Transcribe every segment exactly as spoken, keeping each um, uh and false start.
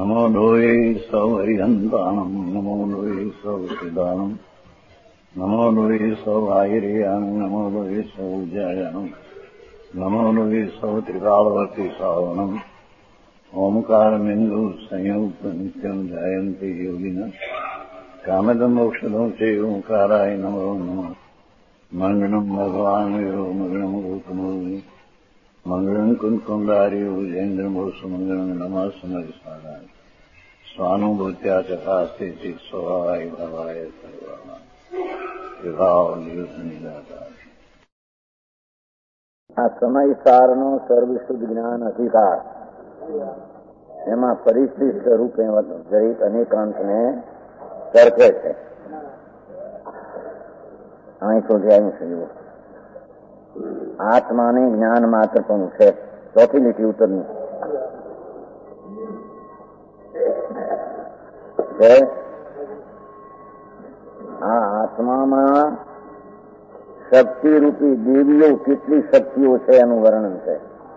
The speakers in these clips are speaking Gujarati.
નમો લોહી સૌ હરિહંતાણમ નમો લોહી સૌ સિદ્ધાણમ નમો લોહી સૌ આયર્યાણ નમો લોહી સૌ જયાણમ નમો લોહી સૌ ત્રિકાળવતી સાવણમ ઓમકારમિંદુ સંયુક્ત નિત્યમ જાયંતિ યોગિન કામદમ મોક્ષદમ છે ઓંકારાય નમો નમઃ મંગળમ ભગવાન વિરો મંગળમ ગૌતમોની મંગળમ કુંકુંડાર્યો જૈન્દ્રમોસુ મંગળમ નમઃ સમરિસારાય સ્વાનુભૂત્યા ચકાસ્તે ચિત સ્વભાવાય ભાવાય સર્વાય વિભાવ નિયુદ્ધ નિરાકાર. આ સમય સારનો સર્વશુદ્ધ જ્ઞાન અધિકાર એમાં પરિશિષ્ટ રૂપે જૈત અનેકાંતને સરખે છે. અહીં સુધી આવ્યું છે જુઓ, આત્માને જ્ઞાન માત્ર પણ છે. ચોથી લીટી ઉત્તરની છે. આ આત્મામાં શક્તિરૂપી દેવીઓ કેટલી શક્તિઓ છે એનું વર્ણન છે.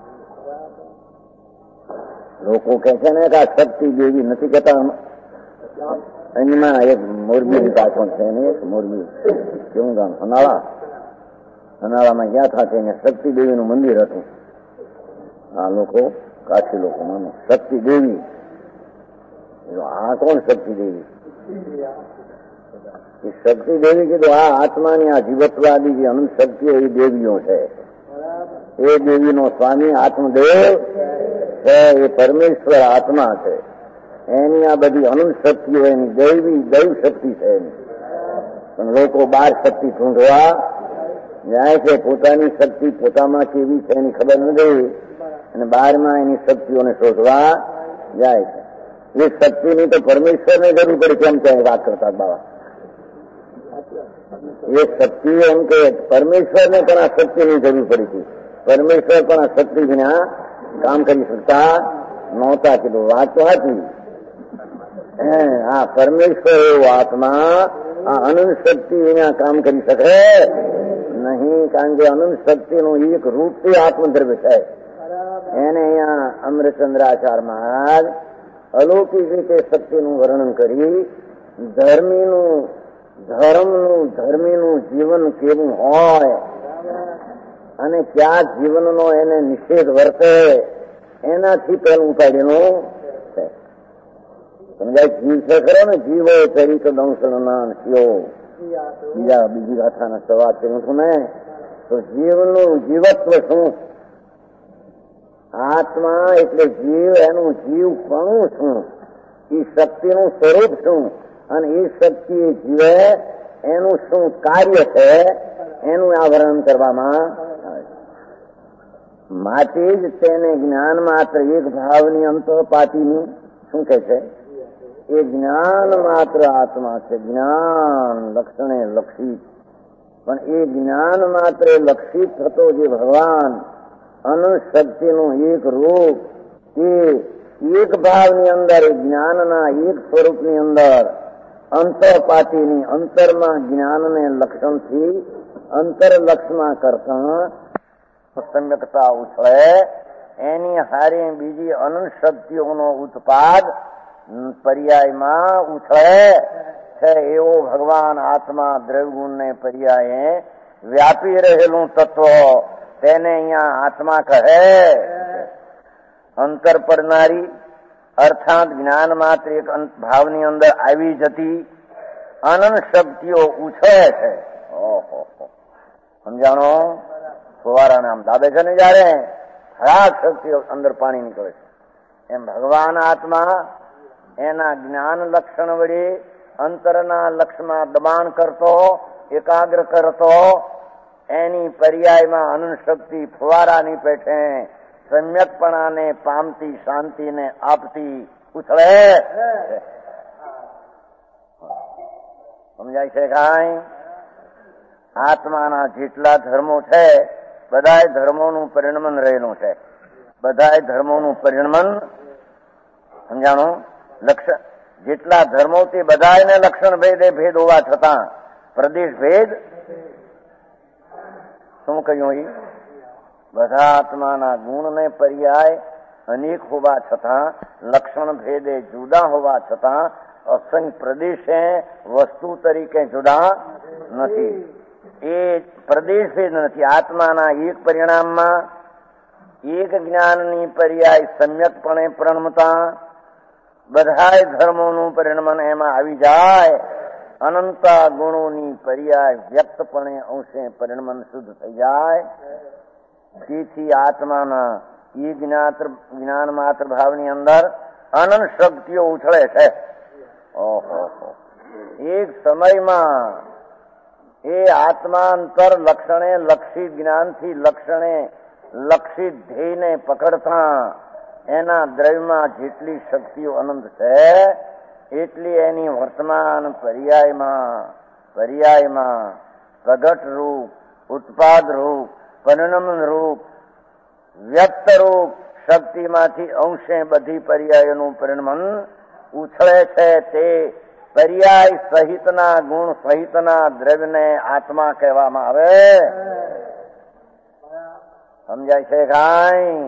લોકો કહે છે ને કે આ શક્તિ દેવી નથી કહેતા. એમાં એક મોરબી પાછળ છે ને, એક મોરબી કેવું ગામ અનાળા અનાળામાં ગયા હતા તેને શક્તિ દેવીનું મંદિર હતું. આ લોકો કાશી લોકો માનો શક્તિ દેવી. આ કોણ શક્તિ દેવી? શક્તિ દેવી કીધું આ આત્માની આ જીવત્વાદી જે અનંત શક્તિઓ એ દેવીઓ છે. એ દેવીનો સ્વામી આત્મદેવ છે, એ પરમેશ્વર આત્મા છે. એની આ બધી અનંત શક્તિઓ એની દૈવી દૈવ શક્તિ છે એની. પણ લોકો બાર શક્તિ ઢૂંઢવા જાય છે. પોતાની શક્તિ પોતામાં કેવી છે એની ખબર નથી અને બહારમાં એની શક્તિઓને શોધવા જાય છે. એ શક્તિની તો પરમેશ્વરને જરૂર પડી કેમ ક્યાંય વાત કરતા બાબા. એ શક્તિ એમ કે પરમેશ્વરને પણ આ શક્તિની જરૂર પડી હતી. પરમેશ્વર પણ આ શક્તિ વિના કામ કરી શકતા નહોતા. કીધું વાત તો હતી. આ પરમેશ્વર એવો આત્મા આ અનંત શક્તિ વિના કામ કરી શકે નહીં. કારણ કે અનંત શક્તિનું એક રૂપથી આત્મદ્રવ્ય છે. એને અહીંયા અમૃતચંદ્રાચાર્ય મહારાજ અલૌકિક રીતે શક્તિનું વર્ણન કરી ધર્મીનું ધર્મનું ધર્મીનું જીવન કેવું હોય અને ક્યાં જીવનનો એને નિષેધ વર્તે એનાથી પેલું ઉપાડેલું છે. સમજાય? જીવ છે ખરો ને, જીવો ચરિત દંશનાન થયો. બીજા બીજી ગાથાના સવાલ કર્યું છું ને, તો જીવનું જીવત્વ શું? આત્મા એટલે જીવ, એનું જીવ પણ શું? એ શક્તિનું સ્વરૂપ શું? અને એ શક્તિ એ જીવે એનું શું કાર્ય છે એનું આ વર્ણન કરવામાં આવે છે. માટે જ તેને જ્ઞાન માત્ર એક ભાવની અંતપાતીનું શું કહે છે? એ જ્ઞાન માત્ર આત્મા છે. જ્ઞાન લક્ષણે લક્ષિત. પણ એ જ્ઞાન માત્ર લક્ષિત થતો જે ભગવાન અનંત શક્તિનું એક રૂપ એ એક ભાવની અંદર એ જ્ઞાનના એક સ્વરૂપની અંદર અંતરપાતીની અંતરમાં જ્ઞાનને લક્ષણથી અંતરલક્ષમાં કરતા સમ્યકતા ઉછળે એની હારે બીજી અનંત શક્તિઓનો ઉત્પાદ પર્યાયમાં ઉછળે છે. એવો ભગવાન આત્મા દ્રવ્યગુણને પર્યાયે વ્યાપી રહેલું તત્વ તેને અહીંયા આત્મા કહે. અંતર પડનારી અર્થાત જ્ઞાન માત્ર એક ભાવની અંદર આવી જતી અનંત શક્તિઓ ઉછળે છે. ઓહો, સમજાણો? ફુવારાને આમ દાબે છે ને જયારે ખરાબ શક્તિઓ અંદર પાણી નીકળે છે, એમ ભગવાન આત્મા એના જ્ઞાન લક્ષણ વડે અંતરના લક્ષમાં દબાણ કરતો, એકાગ્ર કરતો, એની પર્યાયમાં અનંત શક્તિ ફુવારાની પેઠે સમ્યકપણાને પામતી, શાંતિને આપતી ઉછળે. સમજાય છે કાંઈ? આત્માના જેટલા ધર્મો છે બધાય ધર્મોનું પરિણમન રહેલું છે. બધાય ધર્મોનું પરિણમન સમજાણું? લક્ષણ જેટલા ધર્મો તે બધાયને લક્ષણ ભેદે ભેદ હોવા છતાં પ્રદેશ ભેદ શું કહ્યું? બધા આત્માના ગુણને પર્યાય અનેક હોવા છતાં લક્ષણ ભેદે જુદા હોવા છતાં અસંગ પ્રદેશે વસ્તુ તરીકે જુદા નથી. એ પ્રદેશ ભેદ નથી. આત્માના એક પરિણામમાં એક જ્ઞાનની પર્યાય સમ્યકપણે પ્રણમતા બધાય ધર્મોનું પરિણમન એમાં આવી જાય. અનંત ગુણોની પર્યાય વ્યક્તપણે અંશે પરિણમન શુદ્ધ થઈ જાય. તેથી આત્માના એ જ્ઞાત્ર જ્ઞાન માત્ર ભાવની અંદર અનંત શક્તિઓ ઉછળે છે. ઓહો, એક સમયમાં એ આત્માંતર લક્ષણે લક્ષિત જ્ઞાનથી લક્ષણે લક્ષિત ધ્યેયને પકડતા એના દ્રવ્યમાં જેટલી શક્તિઓ અનંત છે એટલી એની વર્તમાન પર્યાયમાં પર્યાયમાં પ્રગટ રૂપ, ઉત્પાદ રૂપ, પરિણમન રૂપ, વ્યક્ત રૂપ શક્તિમાંથી અંશે બધી પર્યાયોનું પરિણમન ઉછળે છે. તે પર્યાય સહિતના ગુણ સહિતના દ્રવ્યને આત્મા કહેવામાં આવે. સમજાય છે કાંઈ?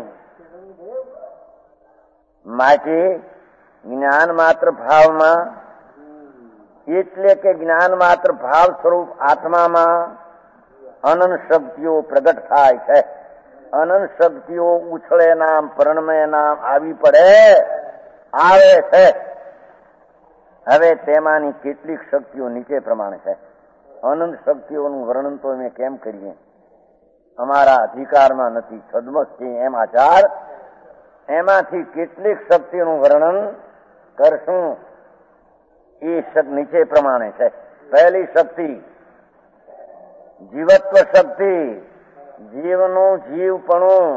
માટે જ્ઞાન માત્ર ભાવમાં એટલે કે જ્ઞાન માત્ર ભાવ સ્વરૂપ આત્મામાં અનંત શક્તિઓ પ્રગટ થાય છે. અનંત શક્તિઓ ઉછળે નામ પરિણમે નામ આવી પડે આવે છે. હવે તેમાંની કેટલીક શક્તિઓ નીચે પ્રમાણે છે. અનંત શક્તિઓનું વર્ણન તો અમે કેમ કરીએ? અમારા અધિકારમાં નથી. છદ્મસ છે એમ આચાર. એમાંથી કેટલીક શક્તિઓનું વર્ણન કરશું. એ નીચે પ્રમાણે છે. પહેલી શક્તિ જીવત્વ શક્તિ. જીવનું જીવપણું,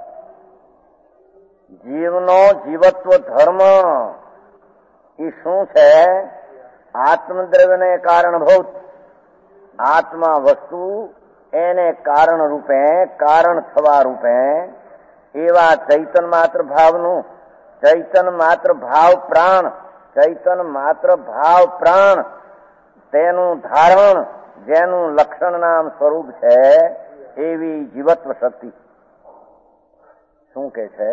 જીવનો જીવત્વ ધર્મ એ શું છે? આત્મદ્રવ્યને કારણભૂત આત્મા વસ્તુ એને કારણ રૂપે કારણ થવા રૂપે એવા ચૈતન માત્ર ભાવનું ચૈતન માત્ર ભાવ પ્રાણ ચૈતન માત્ર ભાવ પ્રાણ તેનું ધારણ જેનું લક્ષણ નામ સ્વરૂપ છે એવી જીવત્વ શક્તિ. શું કે છે?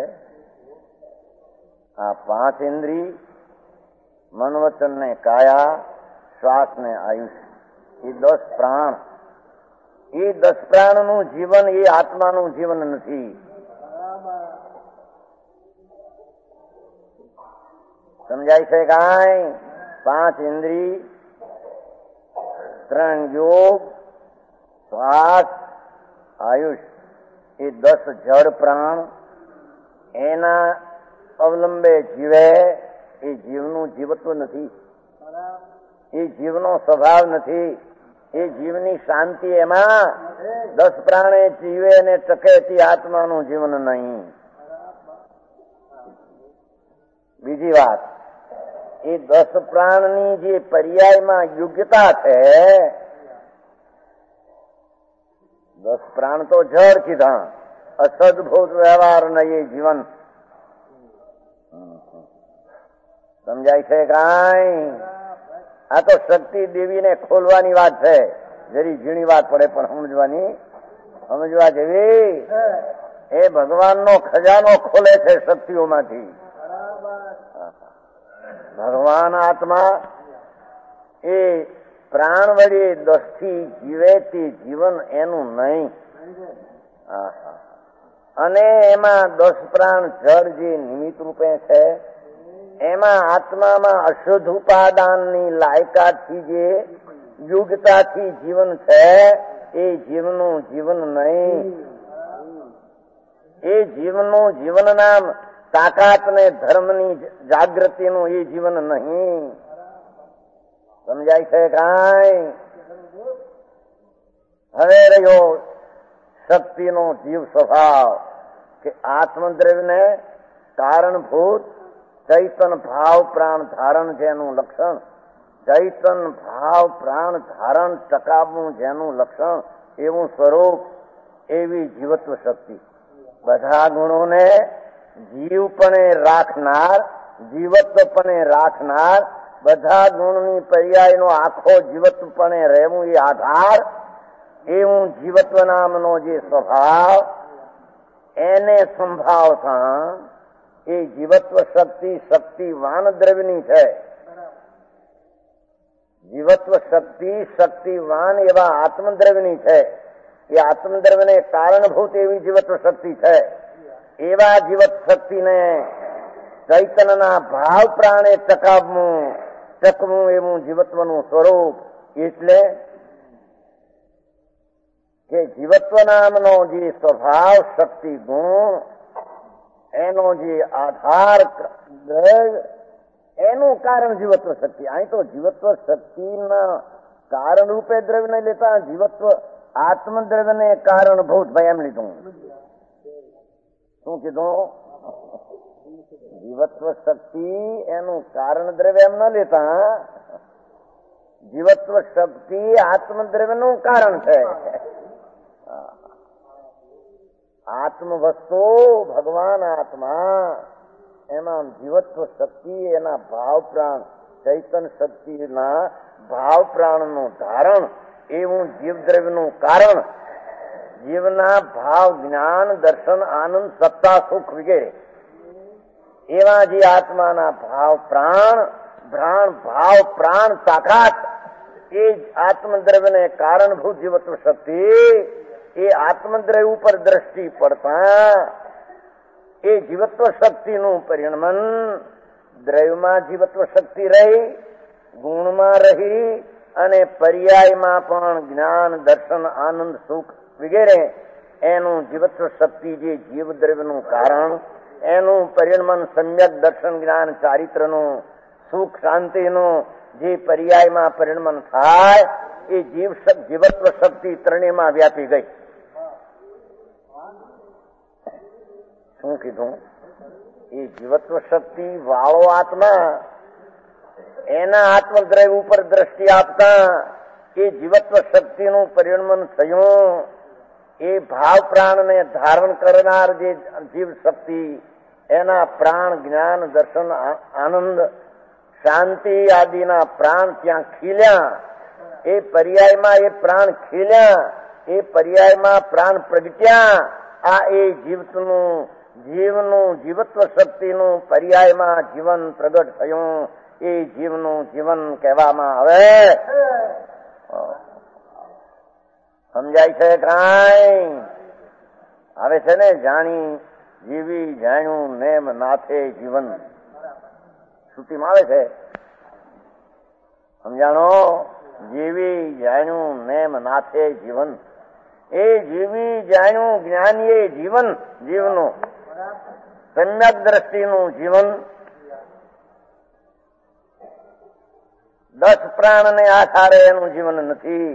આ પાંચ ઇન્દ્રિય, મન વચન ને કાયા, શ્વાસ ને આયુષ, એ દસ પ્રાણ. એ દસ પ્રાણનું જીવન એ આત્માનું જીવન નથી. સમજાય છે કાંઈ? પાંચ ઇન્દ્રિય, ત્રણ યોગ, શ્વાસ, આયુષ, એ દસ જળ પ્રાણ એના અવલંબે જીવે. એ જીવનું જીવત્વ નથી. એ જીવનો સ્વભાવ નથી. એ જીવની શાંતિ એમાં દસ પ્રાણે જીવે ને ટકે તે આત્માનું જીવન નહીં. બીજી વાત, એ દસ પ્રાણની જે પર્યાયમાં યોગ્યતા છે, દસ પ્રાણ તો જળ કીધા, અસદભૂત વ્યવહાર નહીં જીવન. સમજાય છે કાંઈ? આ તો શક્તિ દેવીને ખોલવાની વાત છે. જરી ઝીણી વાત પડે પણ સમજવાની સમજવા જેવી. એ ભગવાનનો ખજાનો ખોલે છે શક્તિઓમાંથી. ભગવાન આત્મા એ પ્રાણ વડે દસથી જીવે તે જીવન એનું નહીં. અને એમાં દસ પ્રાણ જળ જે નિમિત્ત રૂપે છે એમાં આત્મામાં અશુદ્ધ ઉપાદાનની લાયકાતથી જે યુગતાથી જીવન છે એ જીવનું જીવન નહીં. એ જીવનું જીવન નામ તાકાત ને ધર્મની જાગૃતિનું એ જીવન નહીં. સમજાય છે કાંઈ? હવે રહ્યો શક્તિનો જીવ સ્વભાવ કે આત્મદ્રવ્યને કારણભૂત ચૈતન ભાવ પ્રાણ ધારણ જેનું લક્ષણ, ચૈતન ભાવ પ્રાણ ધારણ ટકાવવું જેનું લક્ષણ, એવું સ્વરૂપ, એવી જીવત્વ શક્તિ. બધા ગુણોને જીવપણે રાખનાર, જીવત્વપણે રાખનાર, બધા ગુણની પર્યાયનો આખો જીવત્વપણે રહેવું એ આધાર, એવું જીવત્વ નામનો જે સ્વભાવ એને સંભાવતા એ જીવત્વ શક્તિ શક્તિવાન દ્રવ્યની છે. જીવત્વ શક્તિ શક્તિવાન એવા આત્મદ્રવ્યની છે. એ આત્મદ્રવ્યને કારણભૂત એવી જીવત્વ શક્તિ છે. એવા જીવત શક્તિને ચૈતન્યના ભાવ પ્રાણે ચકાવવું ચકવું એવું જીવત્વનું સ્વરૂપ. એટલે કે જીવત્વ નામનો જે સ્વભાવ શક્તિ ગુણ એનો જે આધાર એનું કારણ જીવત્વ શક્તિ. અહીં તો જીવત્વ શક્તિના કારણ રૂપે દ્રવ્ય નહીં લેતા, જીવત્વ આત્મદ્રવ્યને કારણભૂત ભાઈ એમ લીધું. શું કીધું? જીવત્વ શક્તિ એનું કારણ દ્રવ્ય એમ ન લેતા, જીવત્વ શક્તિ આત્મદ્રવ્યનું કારણ છે. આત્મ વસ્તુ ભગવાન આત્મા, એમાં જીવત્વ શક્તિ એના ભાવ પ્રાણ ચૈતન્ય શક્તિના ભાવ પ્રાણનું ધારણ એવું જીવદ્રવ્યનું કારણ. જીવના ભાવ જ્ઞાન દર્શન આનંદ સત્તા સુખ વગેરે એવા જે આત્માના ભાવ પ્રાણ પ્રાણ ભાવ પ્રાણ તાકાત એ જ આત્મદ્રવ્યને કારણભૂત જીવત્વ શક્તિ. એ આત્મદ્રવ્ય ઉપર દ્રષ્ટિ પડતા એ જીવત્વ શક્તિનું પરિણમન દ્રવ્યમાં જીવત્વ શક્તિ રહી, ગુણમાં રહી અને પર્યાયમાં પણ જ્ઞાન દર્શન આનંદ સુખ વગેરે એનું જીવત્વ શક્તિ જે જીવ દ્રવ્યનું કારણ એનું પરિણમન સમ્યક દર્શન જ્ઞાન ચારિત્રનું સુખ શાંતિનું જે પર્યાયમાં પરિણમન થાય એ જીવ જીવત્વ શક્તિ ત્રણેયમાં વ્યાપી ગઈ. શું કીધું? એ જીવત્વ શક્તિ વાળો આત્મા એના આત્મદ્રવ્ય ઉપર દ્રષ્ટિ આપતા એ જીવત્વ શક્તિનું પરિણમન થયું. એ ભાવ પ્રાણને ધારણ કરનાર જે જીવ શક્તિ એના પ્રાણ જ્ઞાન દર્શન આનંદ શાંતિ આદિના પ્રાણ ત્યાં ખીલ્યા. એ પર્યાયમાં એ પ્રાણ ખીલ્યા, એ પર્યાયમાં પ્રાણ પ્રગટ્યા. આ એ જીવનું જીવનું જીવત્વ શક્તિનું પર્યાયમાં જીવન પ્રગટ થયું. એ જીવનું જીવન કહેવામાં આવે. સમજાય છે કાંઈ? આવે છે ને? જાણી જીવી જાણ્યું નેમ નાથે જીવન શ્રુતિમાં આવે છે. સમજાણો? જીવી જાણ્યું નેમ નાથે જીવન. એ જીવી જાણ્યું જ્ઞાનીએ જીવન જીવનું સમ્યક દ્રષ્ટિનું જીવન. દસ પ્રાણને આધારે એનું જીવન નથી.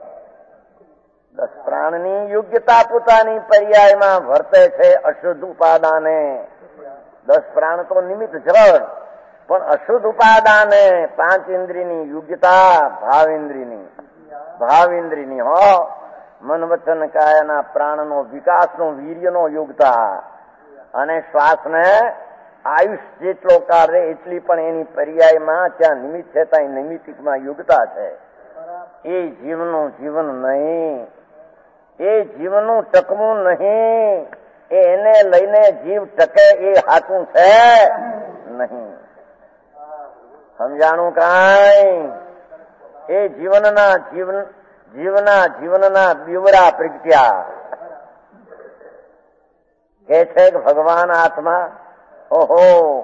દસ પ્રાણની યોગ્યતા પોતાની પર્યાયમાં વર્તે છે અશુદ્ધ ઉપાદાને. દસ પ્રાણ તો નિમિત્ત જળ, પણ અશુદ્ધ ઉપાદાને પાંચ ઇન્દ્રિયની યોગ્યતા ભાવેન્દ્રિયની ભાવેન્દ્રિયની હો મન વચન કાયના પ્રાણનો વિકાસનો વીર્યનો યોગતા અને શ્વાસને આયુષ જેટલો કાળ રહે એટલી પણ એની પર્યાયમાં ત્યાં નિમિત્ત છે, ત્યાં નિમિત્તિકમાં યોગતા છે. એ જીવનું જીવન નહીં, એ જીવનું ટકવું નહીં. એને લઈને જીવ ટકે એ હાથું છે નહીં. સમજાણું કાંઈ? એ જીવનના જીવન જીવના જીવનના બીવરા પ્રગટ્યા. કે છે કે ભગવાન આત્મા ઓહો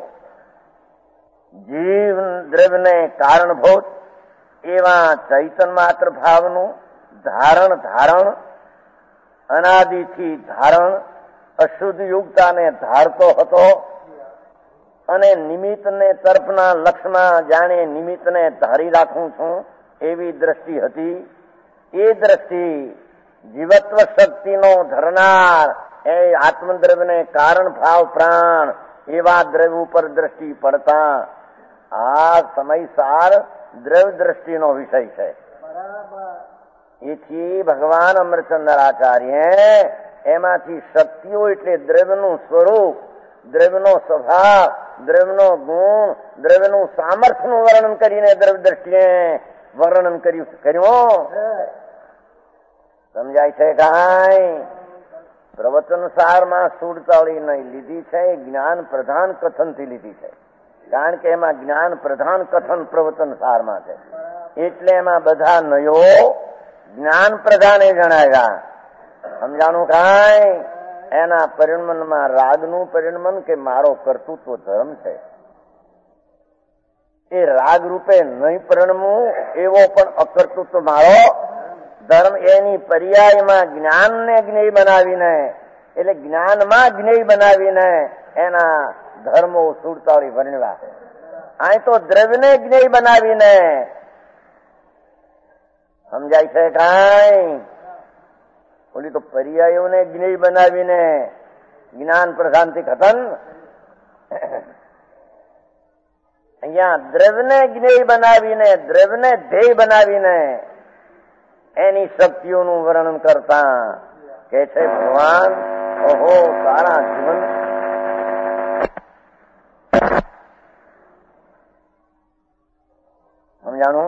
જીવ દ્રવ્યને કારણભૂત એવા ચૈતન માત્ર ભાવનું ધારણ ધારણ અનાદિથી ધારણ અશુદ્ધ યુક્તાને ધારતો હતો અને નિમિત્તને તરફના લક્ષમાં જાણે નિમિત્તને ધારી રાખું છું એવી દ્રષ્ટિ હતી. એ દ્રષ્ટિ જીવત્વ શક્તિનો ધરનાર એ આત્મદ્રવ્યને કારણ ભાવ પ્રાણ એવા દ્રવ્ય ઉપર દ્રષ્ટિ પડતા આ સમયસાર દ્રવ્ય દ્રષ્ટિનો વિષય છે. એથી ભગવાન અમરચંદ્રાચાર્ય એમાંથી શક્તિઓ એટલે દ્રવ્યનું સ્વરૂપ, દ્રવ્યનો સ્વભાવ, દ્રવ્યનો ગુણ, દ્રવ્યનું સામર્થ્યનું વર્ણન કરીને દ્રવ્ય દ્રષ્ટિએ વર્ણન કર્યું કર્યું સમજાય છે કાંઈ? પ્રવચન સારમાં સુડતાળી નહીં લીધી છે, એ જ્ઞાન પ્રધાન કથનથી લીધી છે. કારણ કે એમાં જ્ઞાન પ્રધાન કથન પ્રવચન સારમાં છે, એટલે એમાં બધા નયો જ્ઞાન પ્રધાને જણાવ્યા. સમજાણું કાંઈ? એના પરિણમનમાં રાગનું પરિણમન કે મારો કર્તૃત્વ ધર્મ છે, એ રાગ રૂપે નહીં પરિણમવું એવો પણ અકર્તૃત્વ મારો ધર્મ. એની પર્યાયમાં જ્ઞાનને જ્ઞેય બનાવીને, એટલે જ્ઞાનમાં જ્ઞેય બનાવીને એના ધર્મો સુડતાળી વર્ણવ્યા. અહીં તો દ્રવ્યને જ્ઞેય બનાવીને, સમજાય છે કાંઈ? ઓલી તો પર્યાયોને જ્ઞેય બનાવીને જ્ઞાન પ્રધાનથી કથન. અહીંયા દ્રવ્યને જ્ઞેય બનાવીને, દ્રવ્યને ધ્યેય બનાવીને એની શક્તિઓનું વર્ણન કરતા કે છે ભગવાન ઓહો સારા જીવન સમજાણું.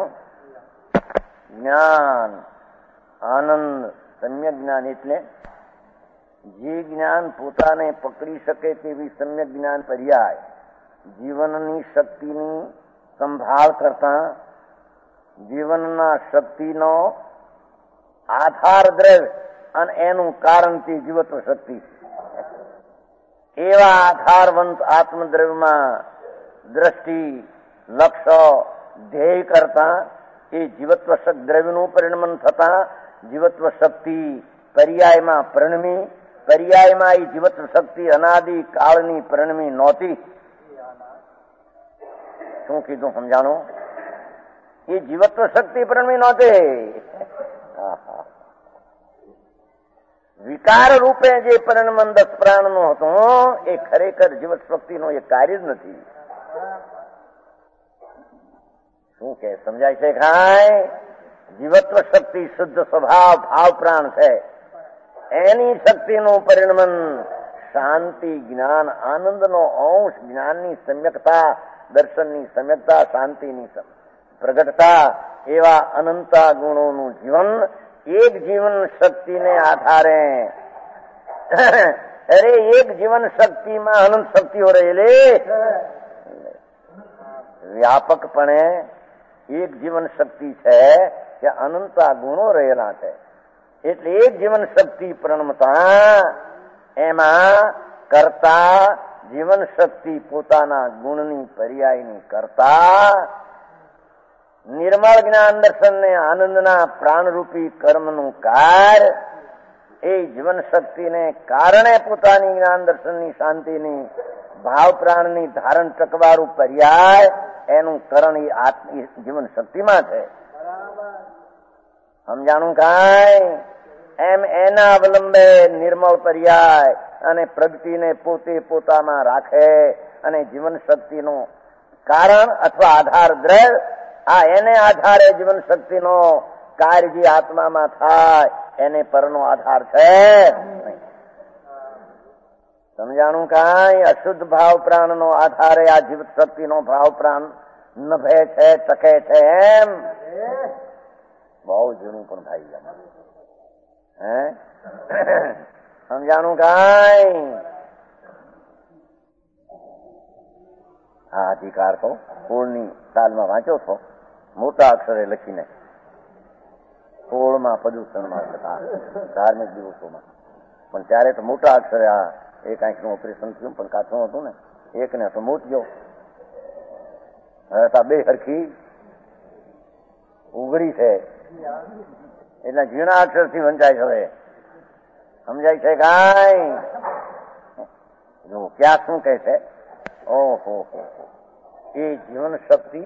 જ્ઞાન આનંદ સમ્યક જ્ઞાન એટલે જે જ્ઞાન પોતાને પકડી શકે તેવી સમ્યક જ્ઞાન પર્યાય જીવનની શક્તિની સંભાળ કરતા, જીવનના શક્તિનો આધાર દ્રવ્ય અને એનું કારણથી જીવત્વ શક્તિ, એવા આધારવંત આત્મદ્રવ્યમાં દ્રષ્ટિ, લક્ષ્ય, ધ્યેય કરતા એ જીવત્વ દ્રવ્યનું પરિણમન થતા જીવત્વ શક્તિ પર્યાયમાં પરિણમી. પર્યાયમાં એ જીવત્વ શક્તિ અનાદિ કાળની પરિણમી નહોતી. શું કીધું સમજાણું? એ જીવત્વ શક્તિ પરિણમી નહોતી. વિકાર રૂપે જે પરિણમન દસ પ્રાણનો હતો એ ખરેખર જીવત શક્તિનો એ કાર્ય જ નથી. શું કે સમજાય છે ખાય? જીવત્વ શક્તિ શુદ્ધ સ્વભાવ ભાવ પ્રાણ છે. એની શક્તિનું પરિણમન શાંતિ, જ્ઞાન, આનંદનો અંશ, જ્ઞાનની સમ્યકતા, દર્શનની સમ્યકતા, શાંતિની પ્રગટતા, એવા અનંતા ગુણોનું જીવન એક જીવન શક્તિને આધારે. અરે એક જીવન શક્તિમાં અનંત શક્તિઓ રહેલી, વ્યાપકપણે એક જીવન શક્તિ છે કે અનંતા ગુણો રહેલા છે. એટલે એક જીવન શક્તિ પરિણમતા એમાં કરતા જીવન શક્તિ પોતાના ગુણની પર્યાયની કરતા નિર્મળ જ્ઞાન દર્શનને આનંદના પ્રાણરૂપી કર્મનું કાર્ય એ જીવન શક્તિને કારણે પોતાની જ્ઞાન દર્શનની શાંતિની ભાવ પ્રાણની ધારણ ટકવારું પર્યાય એનું કરણ એ આત્મ જીવન શક્તિમાં છે. સમજાણું કાંઈ? એમ એના અવલંબે નિર્મળ પર્યાય અને પ્રગતિને પોતે પોતામાં રાખે અને જીવન શક્તિનું કારણ અથવા આધાર દ્રવ્ય, આ એને આધારે જીવન શક્તિનો કાર્ય જે આત્મામાં થાય એને પરનો આધાર છે. સમજાણું કાંઈ? અશુદ્ધ ભાવ પ્રાણનો આધારે આ જીવત શક્તિનો ભાવ પ્રાણ નભે છે, ટકે છે. એમ બહુ જૂનું પણ થાય જાય. હે સમજાણું કાંઈ? આ અધિકાર તો સોળની સાલમાં વાંચ્યો છો, મોટા અક્ષરે લખીને સોળમાં પ્રદૂષણમાં થતા ધાર્મિક દિવસોમાં. પણ ત્યારે તો મોટા અક્ષરે આ એક આંખનું ઓપરેશન થયું પણ કાચું હતું ને, એકને તો મોટજો. હવે બે હરખી ઉઘડી છે એટલે ઝીણા અક્ષરથી વંચાય હવે. સમજાય છે કાંઈ? જો ક્યાં શું કહે છે? ઓહો, એ જીવન શક્તિ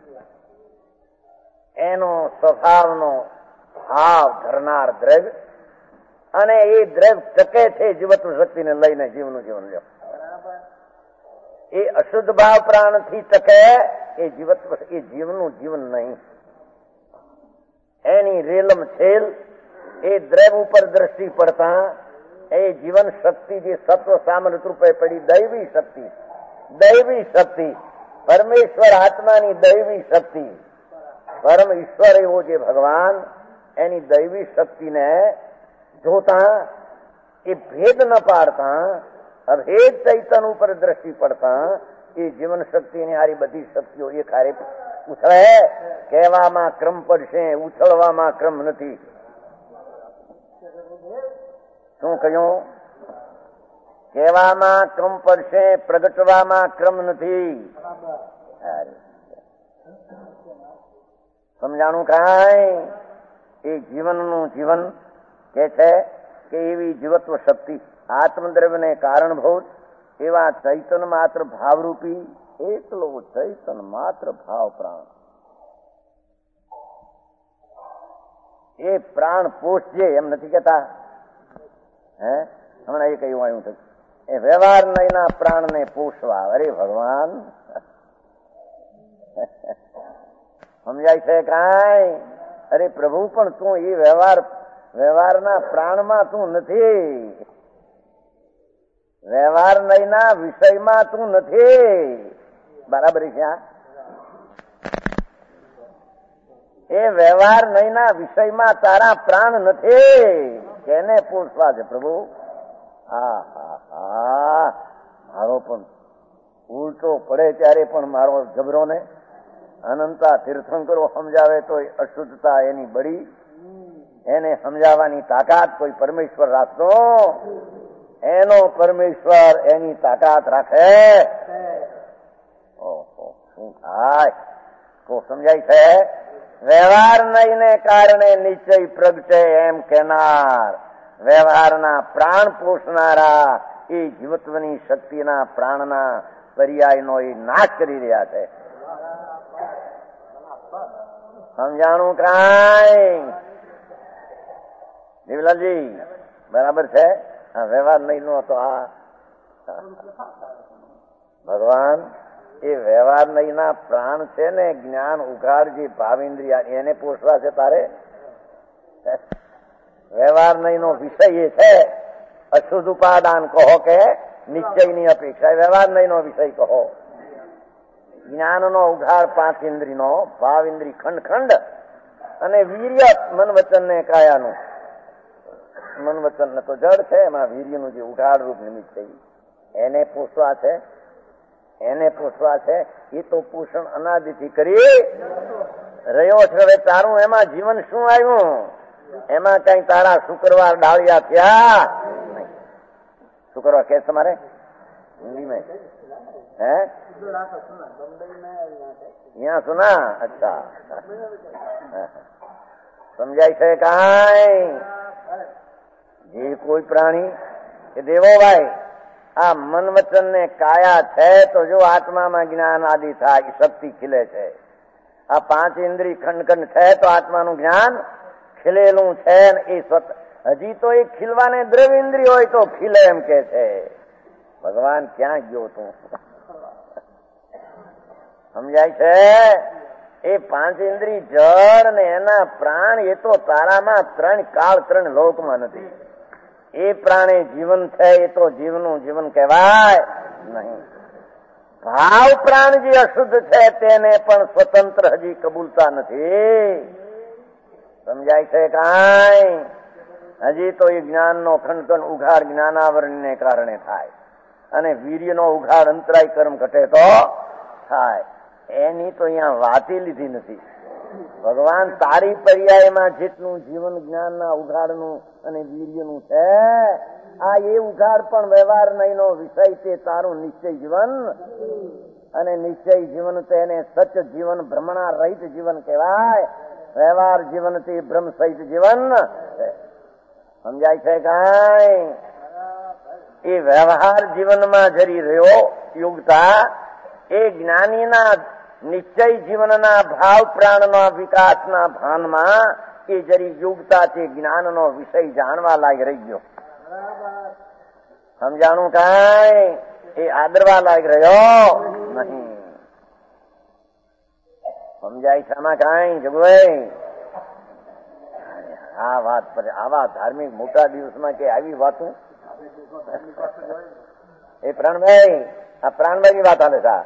એનો સ્વભાવનો ભાવ ધરનાર દ્રવ્ય અને એ દ્રવ્ય ટકે છે જીવત્વ શક્તિને લઈને જીવનું જીવન લ્યો. એ અશુદ્ધ ભાવ પ્રાણથી ટકે એ જીવત્વ એ જીવનું જીવન નહીં. એની રેલમ છેલ એ દ્રવ્ય ઉપર દ્રષ્ટિ પડતા એ જીવન શક્તિ જે સત્વ સામર્થ રૂપે પડી દૈવી શક્તિ, દૈવી શક્તિ પરમેશ્વર આત્માની દૈવી શક્તિ, પરમ ઈશ્વર એવો જે ભગવાન એની દૈવી શક્તિને જોતા એ ભેદ ન પાડતા અભેદ ચૈતન ઉપર દ્રષ્ટિ પડતા એ જીવન શક્તિની હારી બધી શક્તિઓ એક હારે ઉછળે. કહેવામાં ક્રમ પડશે, ઉછળવામાં ક્રમ નથી. શું કહ્યું? કહેવામાં ક્રમ પડશે, પ્રગટવામાં ક્રમ નથી. સમજાણું કાંઈ? એ જીવનનું જીવન કે છે કે એવી જીવત્વ શક્તિ આત્મદ્રવ્યને કારણભૂત એવા ચૈતન માત્ર ભાવરૂપી એકલો ચૈતન માત્ર ભાવ પ્રાણ. એ પ્રાણ પોષજે એમ નથી કેતા? હે હમણાં એ કયું આવ્યું થયું એ વ્યવહાર નયના પ્રાણને પોષવા. અરે ભગવાન, સમજાય છે કાંઈ? અરે પ્રભુ, પણ તું એ વ્યવહાર વ્યવહારના પ્રાણમાં તું નથી, વ્યવહાર નયના વિષયમાં તું નથી. બરાબર છે? એ વ્યવહાર નયના વિષયમાં તારા પ્રાણ નથી. કેને પોષવા છે પ્રભુ? હા હા હા મારો પણ ઉલટો પડે ત્યારે પણ મારો જબરો ને અનંતા તીર્થંકરો સમજાવે તો અશુદ્ધતા એની બળી, એને સમજાવવાની તાકાત કોઈ પરમેશ્વર રાખતો, એનો પરમેશ્વર એની તાકાત રાખે. ઓહો, શું થાય? તો સમજાય છે? વ્યવહાર નયને કારણે નિશ્ચય પ્રગટે એમ કહેનાર વ્યવહારના પ્રાણ પોષનારા એ જીવત્વની શક્તિના પ્રાણના પર્યાયનો એ નાશ કરી રહ્યા છે. સમજાણું કાંઈ? દેવલાલજી બરાબર છે? હા, વ્યવહાર નહીં નો તો આ ભગવાન એ વ્યવહાર નહીં ના પ્રાણ છે ને, જ્ઞાન ઉઘાડ જે ભાવેન્દ્રિયા એને પોષવા છે તારે. વ્યવહાર નહીં નો વિષય એ છે અશુદ્ધ ઉપાદાન કહો કે નિશ્ચયની અપેક્ષા. વ્યવહાર નહીં નો વિષય કહો જ્ઞાનનો ઉઘાડ પાંચ ઇન્દ્રિયનો ભાવ ઇન્દ્રિય ખંડ ખંડ અને વીર્ય મન વચન ને કાયાનું. મન વચન ને તો જડ છે, એમાં વીર્યનું જે ઉઘાડ રૂપ નિમિત્ત છે એને પોષવા છે. એને પોષવા છે. એ તો પોષણ અનાદિથી કરી રહ્યો છે. હવે તારું એમાં જીવન શું આવ્યું? એમાં કઈ તારા શુક્રવાર ડાળિયા થયા? શુક્રવાર કે તમારે हिंदी में है? यहाँ सुना? अच्छा, સમજાય છે કાંઈ? જે કોઈ પ્રાણી કે દેવો ભાઈ આ મન વચન ને કાયા છે તો જો આત્મામાં જ્ઞાન આદિ થાય, શક્તિ ખીલે છે. આ પાંચ ઇન્દ્રિય ખંડ ખંડ છે તો આત્માનું જ્ઞાન ખીલેલું છે. એ સ્વત હજી તો એ ખીલવાને દ્રવ્ય ઇન્દ્રિય હોય તો ખીલે એમ કે છે. ભગવાન ક્યાં ગયો તું? સમજાય છે? એ પાંચ ઇન્દ્રિય જળ ને એના પ્રાણ એ તો તારામાં ત્રણ કાળ ત્રણ લોકમાં નથી. એ પ્રાણે જીવન છે એ તો જીવનું જીવન કહેવાય નહીં. ભાવ પ્રાણ જે અશુદ્ધ છે તેને પણ સ્વતંત્ર હજી કબૂલતા નથી. સમજાય છે કાંઈ? હજી તો એ જ્ઞાનનો ખંડ ખંડ ઉઘાડ જ્ઞાનાવરણને કારણે થાય અને વીર્યનો ઉઘાડ અંતરાય કર્મ ઘટે તો થાય. એની તો અહીંયા વાતી લીધી નથી. ભગવાન તારી પર્યાયમાં જેટલું જીવન જ્ઞાનના ઉઘાડનું અને વીર્યનું છે આ એ ઉઘાડ પણ વ્યવહાર નહીંનો વિષય તે તારું નિશ્ચય જીવન. અને નિશ્ચય જીવન તેને સચ જીવન ભ્રમણા રહિત જીવન કહેવાય. વ્યવહાર જીવન તે બ્રહ્મ સહિત જીવન. સમજાય છે કાંઈ? એ વ્યવહાર જીવનમાં જરી રહ્યો યોગતા એ જ્ઞાનીના નિશ્ચય જીવનના ભાવ પ્રાણના વિકાસના ભાનમાં એ જરી યોગતા તે જ્ઞાનનો વિષય જાણવા લાગી રહી ગયો. સમજાણું કાંઈ? એ આદરવા લાગી રહ્યો નહીં. સમજાય છે આમાં કાંઈ જગભાઈ? આ વાત પર આવા ધાર્મિક મોટા દિવસમાં કે આવી વાતું એ પ્રાણભાઈ આ પ્રાણભાઈ ની વાત હાલે છે.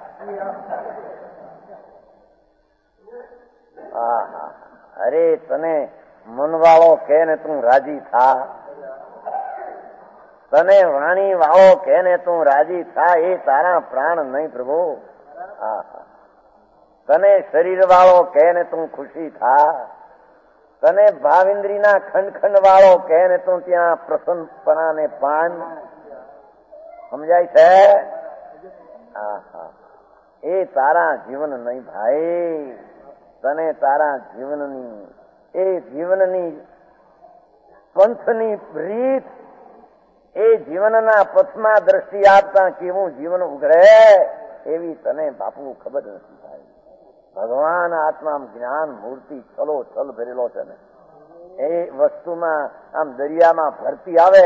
હા, અરે તને મનવાળો કે ને તું રાજી થા. તને વાણી વાળો કેને તું રાજી થા એ તારા પ્રાણ નહીં પ્રભુ. આહા, તને શરીર વાળો કેને તું ખુશી થા, તને ભાવિન્દ્રીના ખંડ ખંડ વાળો કેને તું ત્યાં પ્રસન્નપણા ને પાન. સમજાય છે? આહા, એ તારા જીવન નહીં ભાઈ. તને તારા જીવનની એ જીવનની પંથની રીત, એ જીવનના પથમાં દ્રષ્ટિ આપતા કેવું જીવન ઉઘડે એવી તને બાપુ ખબર નથી ભાઈ. ભગવાન આત્મા જ્ઞાન મૂર્તિ ચલો ચલ ભરેલો છે ને, એ વસ્તુમાં આમ દરિયામાં ભરતી આવે,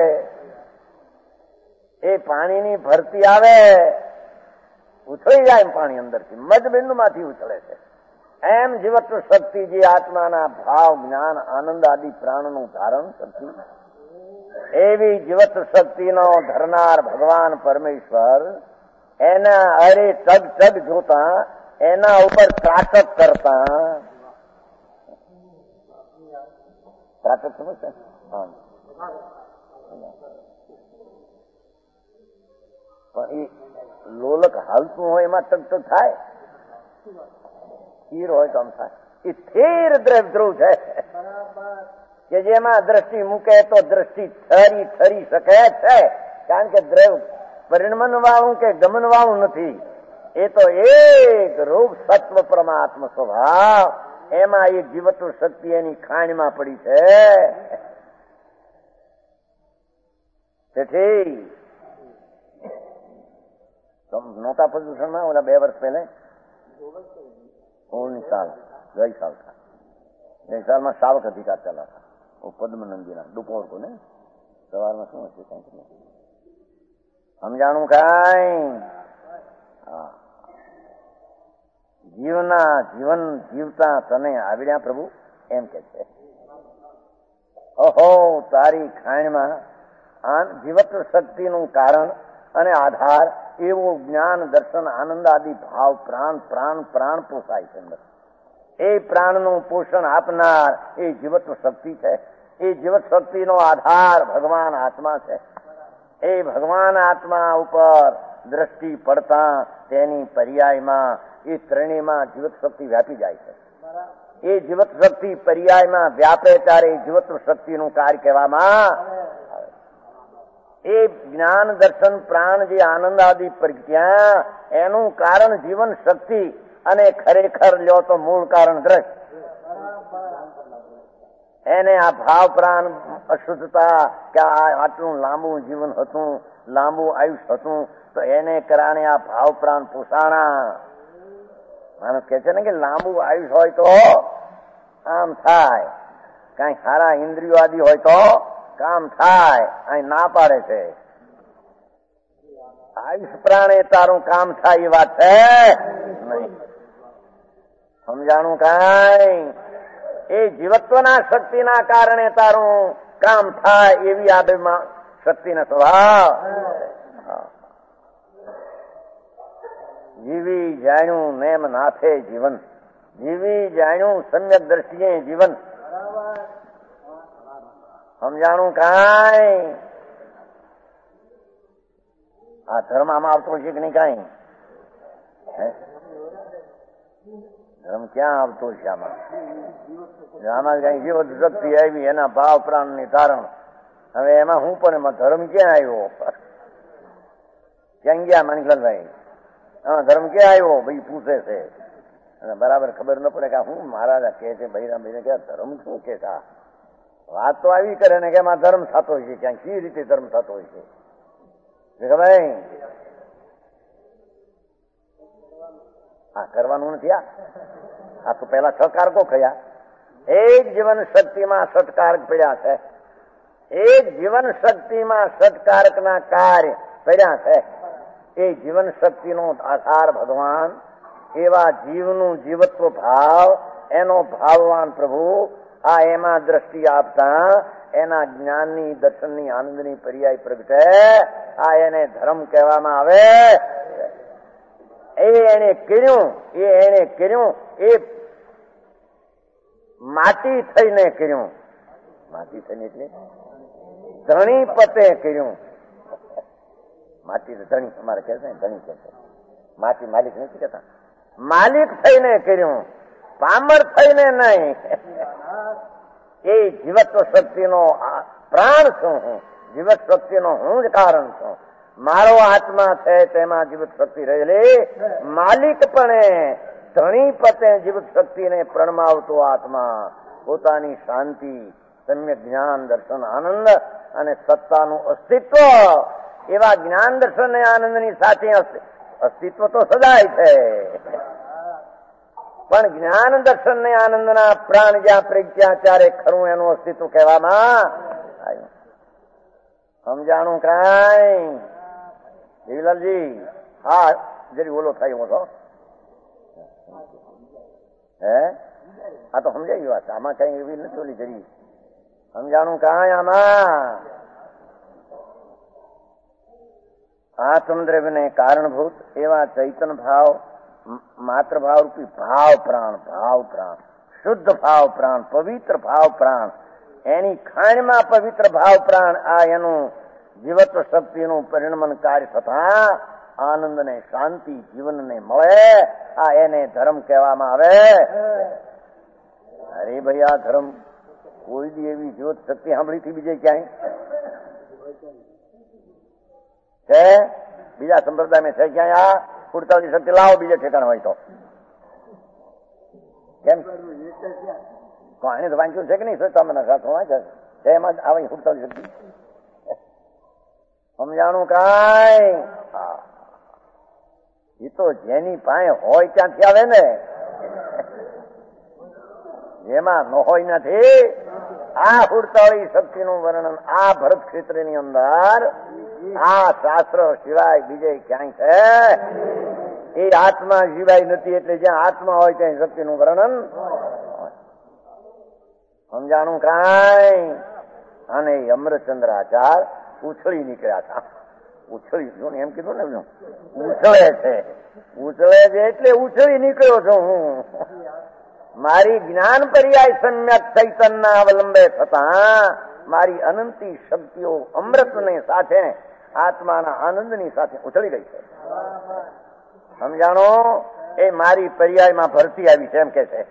એ પાણીની ભરતી આવે, ઉછળી જાય પાણી અંદરથી, મજબિંદુ માંથી ઉછળે છે. એમ જીવત્વ શક્તિ જે આત્માના ભાવ જ્ઞાન આનંદ આદિ પ્રાણનું ધારણ કરતી, એવી જીવત્વ શક્તિનો ધરનાર ભગવાન પરમેશ્વર એના અરે ટગ ટગ જોતા, એના ઉપર ત્રાટક કરતા. ત્રાટક સમજશે? હા, પણ એ લોલક હાલતું હોય એમાં ટક ટક થાય, સ્થિર હોય તો આમ થાય. એ સ્થિર દ્રવ ધ્રુવ છે કે જેમાં દ્રષ્ટિ મૂકે તો દ્રષ્ટિ ઠરી ઠરી શકે છે. કારણ કે દ્રવ પરિણમન વાળું કે ગમન વાળું નથી, એ તો એક રૂપ સત્વ પરમાત્મ સ્વભાવ, એમાં એક જીવત્વ શક્તિ એની ખાણમાં પડી છે. તેથી નહોતા પ્રદૂષણમાં ઓલા બે વર્ષ પહેલા ઓળની સાલ ગઈ સાલ था ગઈ સાલમાં સાવક અધિકાર ચાલા था वो પદ્મનંદીના દુપોર को ને સવારમાં શું હશે કઈક સમજાણું કાંઈ. જીવના જીવન જીવતા તને આવડ્યા પ્રભુ એમ કે છે. ઓહો, તારી ખાણમાં આ જીવત્વ શક્તિનું કારણ અને આધાર એવું જ્ઞાન દર્શન આનંદ આદિ ભાવ પ્રાણ પ્રાણ પ્રાણ પોષાય છે અંદર. એ પ્રાણનું પોષણ આપનાર એ જીવત્વ શક્તિ છે. એ જીવત શક્તિનો આધાર ભગવાન આત્મા છે. એ ભગવાન આત્મા ઉપર દ્રષ્ટિ પડતા તેની પર્યાયમાં એ ત્રણેયમાં જીવત શક્તિ વ્યાપી જાય છે. એ જીવત શક્તિ પર્યાયમાં વ્યાપે ત્યારે એ જીવત્વ શક્તિનું કાર્ય કહેવામાં. એ જ્ઞાન દર્શન પ્રાણ જે આનંદ આદિ પ્રજ્ઞા એનું કારણ જીવન શક્તિ, અને ખરેખર લ્યો તો મૂળ કારણ દ્રષ્ટિ. એને આ ભાવ પ્રાણ અશુદ્ધતા કે આટલું લાંબુ જીવન હતું, લાંબુ આયુષ્ય હતું, તો એને કારણે આ ભાવ પ્રાણ પોષાણા. માણસ કે છે ને કે લાંબુ આયુષ્ય હોય તો આમ થાય, કઈ સારા ઇન્દ્રિયો આદિ હોય તો કામ થાય. અહીં ના પાડે છે આયુષ પ્રાણે તારું કામ થાય એ વાત છે નહીં. સમજાણું કાંઈ? એ જીવત્વના શક્તિના કારણે તારું કામ થાય એવી આ શક્તિનો સ્વભાવ. જીવી જાણ્યું નેમ નાથે જીવન, જીવી જાણ્યું સમ્યક દ્રષ્ટિએ જીવન. સમજાણું કાંઈ? આ ધર્મ આમાં આવતો છે કે નહીં? કાંઈ ધર્મ ક્યાં આવતો છે આમાં? આમાં કઈ જીવત શક્તિ આવી, એના ભાવ પ્રાણ ની તારણ. હવે એમાં હું પણ એમાં ધર્મ ક્યાં આવ્યો? ક્યાં ગયા માનકલાલભાઈ? હા, ધર્મ ક્યાં આવ્યો ભાઈ પૂછે છે, અને બરાબર ખબર ન પડે કે હું મહારાજા કે છે ભાઈ ભાઈને કે ધર્મ શું કે છે? વાત તો આવી કરે ને કે એમાં ધર્મ થતો હોય છે, ક્યાંક કઈ રીતે ધર્મ થતો હોય છે ભાઈ? હા, કરવાનું નથી. આ તો પેલા છ કારકો કયા? એક જીવન શક્તિમાં સટકારક પડ્યા છે. એક જીવન શક્તિમાં સટકારક ના કાર્ય પડ્યા છે. એ જીવન શક્તિનો આધાર ભગવાન, એવા જીવનું જીવત્વ ભાવ, એનો ભાવવાન પ્રભુ આ એમાં દ્રષ્ટિ આપતા એના જ્ઞાનની દર્શનની આનંદની પર્યાય પ્રગટે. આ એને ધર્મ કહેવામાં આવે. એ એને કર્યું, એ એને કર્યું, એ માટી થઈને કર્યું. માટી થઈને એટલે ધણી પતે કર્યું. માટી ધણી અમારે કહે છે ધણી કે છે, માટી માલિક નથી કહેતા. માલિક થઈને કર્યું, પામર થઈને નહીં. એ જીવત્વ શક્તિનો પ્રાણ છું હું, જીવત શક્તિનો હું જ કારણ છું. મારો આત્મા છે તેમાં જીવત શક્તિ રહેલી. માલિકપણે ધણી પતે જીવત શક્તિને પ્રણમાવતો આત્મા પોતાની શાંતિ, સમ્યક જ્ઞાન, દર્શન, આનંદ અને સત્તાનું અસ્તિત્વ, એવા જ્ઞાન દર્શન અને આનંદની સાથે અસ્તિત્વ તો સદાય છે. પણ જ્ઞાન દર્શન ને આનંદના પ્રાણ જ્યાં પ્રજ્ઞા ત્યારે ખરું એનું અસ્તિત્વ કહેવામાં આવ્યું. સમજાણું કાંઈ દેવીલાલજી? હા, જરી ઓલો થાય એવો છો. હે આ તો સમજાઈ વાત, આમાં કઈ એવી નથી ઓલી જરી સમજાણું કાંઈ? આમાં આત્મદ્રવ્યને કારણભૂત એવા ચૈતન ભાવ, માત્ર ભાવ રૂપી ભાવ પ્રાણ, ભાવ પ્રાણ, શુદ્ધ ભાવ પ્રાણ, પવિત્ર ભાવ પ્રાણ, એની ખાણમાં પવિત્ર ભાવ પ્રાણ, આ એનું જીવત્વ શક્તિનું પરિણમન કાર્ય થતા આનંદ ને શાંતિ જીવનને મળે. આ એને ધર્મ કહેવામાં આવે. અરે ભાઈ, આ ધર્મ કોઈ દી એવી જ્યોત શક્તિ સાંભળી હતી બીજે ક્યાંય છે? બીજા સંપ્રદાયમાં છે ક્યાંય આ ઉડતાની શક્તિ? લાવો બીજે ઠેકાણ હોય તો. કેમ એને તો વાંચ્યું છે કે નહીં? તમે સાથે વાંચે છે એમાં આવે ઉડતાની શક્તિ. સમજાણું કાંઈ? એ તો જેની પાસે હોય ત્યાંથી આવે ને, જેમાં ન હોય નથી. આ હુડતાળી શક્તિનું વર્ણન આ ભરત ક્ષેત્રની અંદર આ શાસ્ત્ર સિવાય બીજે ક્યાંય છે? એ આત્મા સિવાય નથી. એટલે જ્યાં આત્મા હોય ત્યાં શક્તિનું વર્ણન. સમજાણું કાંઈ? અને અમરચંદ્રાચાર ઉછળી નીકળ્યા હતા. ઉછળી જો ને એમ કીધું ને, ઉછળે છે, ઉછળે છે એટલે ઉછળી નીકળ્યો છું હું. મારી જ્ઞાન પર્યાય સમ્યક ચૈતનના અવલંબે થતા મારી અનંતી શક્તિઓ અમૃતની સાથે આત્માના આનંદની સાથે ઉછળી ગઈ છે. સમજાણો? એ મારી પર્યાયમાં ભરતી આવી છે એમ કે છે.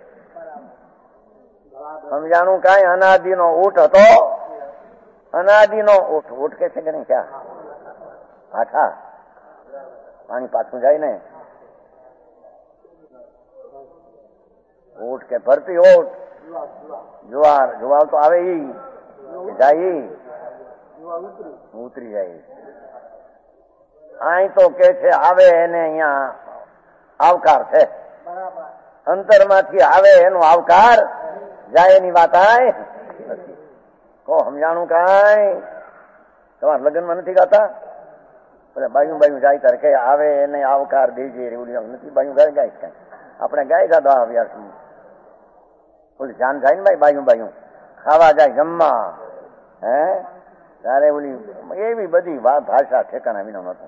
સમજાણું કાંઈ? અનાદિનો ઊંટ હતો, અનાદિનો ઊંટ. ઊંટ કે છે કે નહીં? ક્યાં આઠા પાણી પાછું જાય ને. ઊંટ કે ભરતી ઊંટ, જુવાર જુવાર તો આવે ઈ જાય, ઉતરી જાય. અહીં તો કે છે આવે એને અહીંયા આવકાર છે, અંતરમાંથી આવે એનો આવકાર, જાય એની વાત આય નથી. કહો સમજાણું કાંઈ? તમારા લગ્નમાં નથી ગાતા? એટલે બાયું બાયું જાય ત્યારે કે આવે એને આવકાર દેજે, એવું નથી. બાયું ગાય ગાય કઈ આપણે ગાય ગાતા આવ્યા છીએ. ઓલી જાન જાય ને ભાઈ, બાયું બાયું ખાવા જાય જમવા, હે ત્યારે ઓલી એવી બધી ભાષા ઠેકાણા વિના નતું.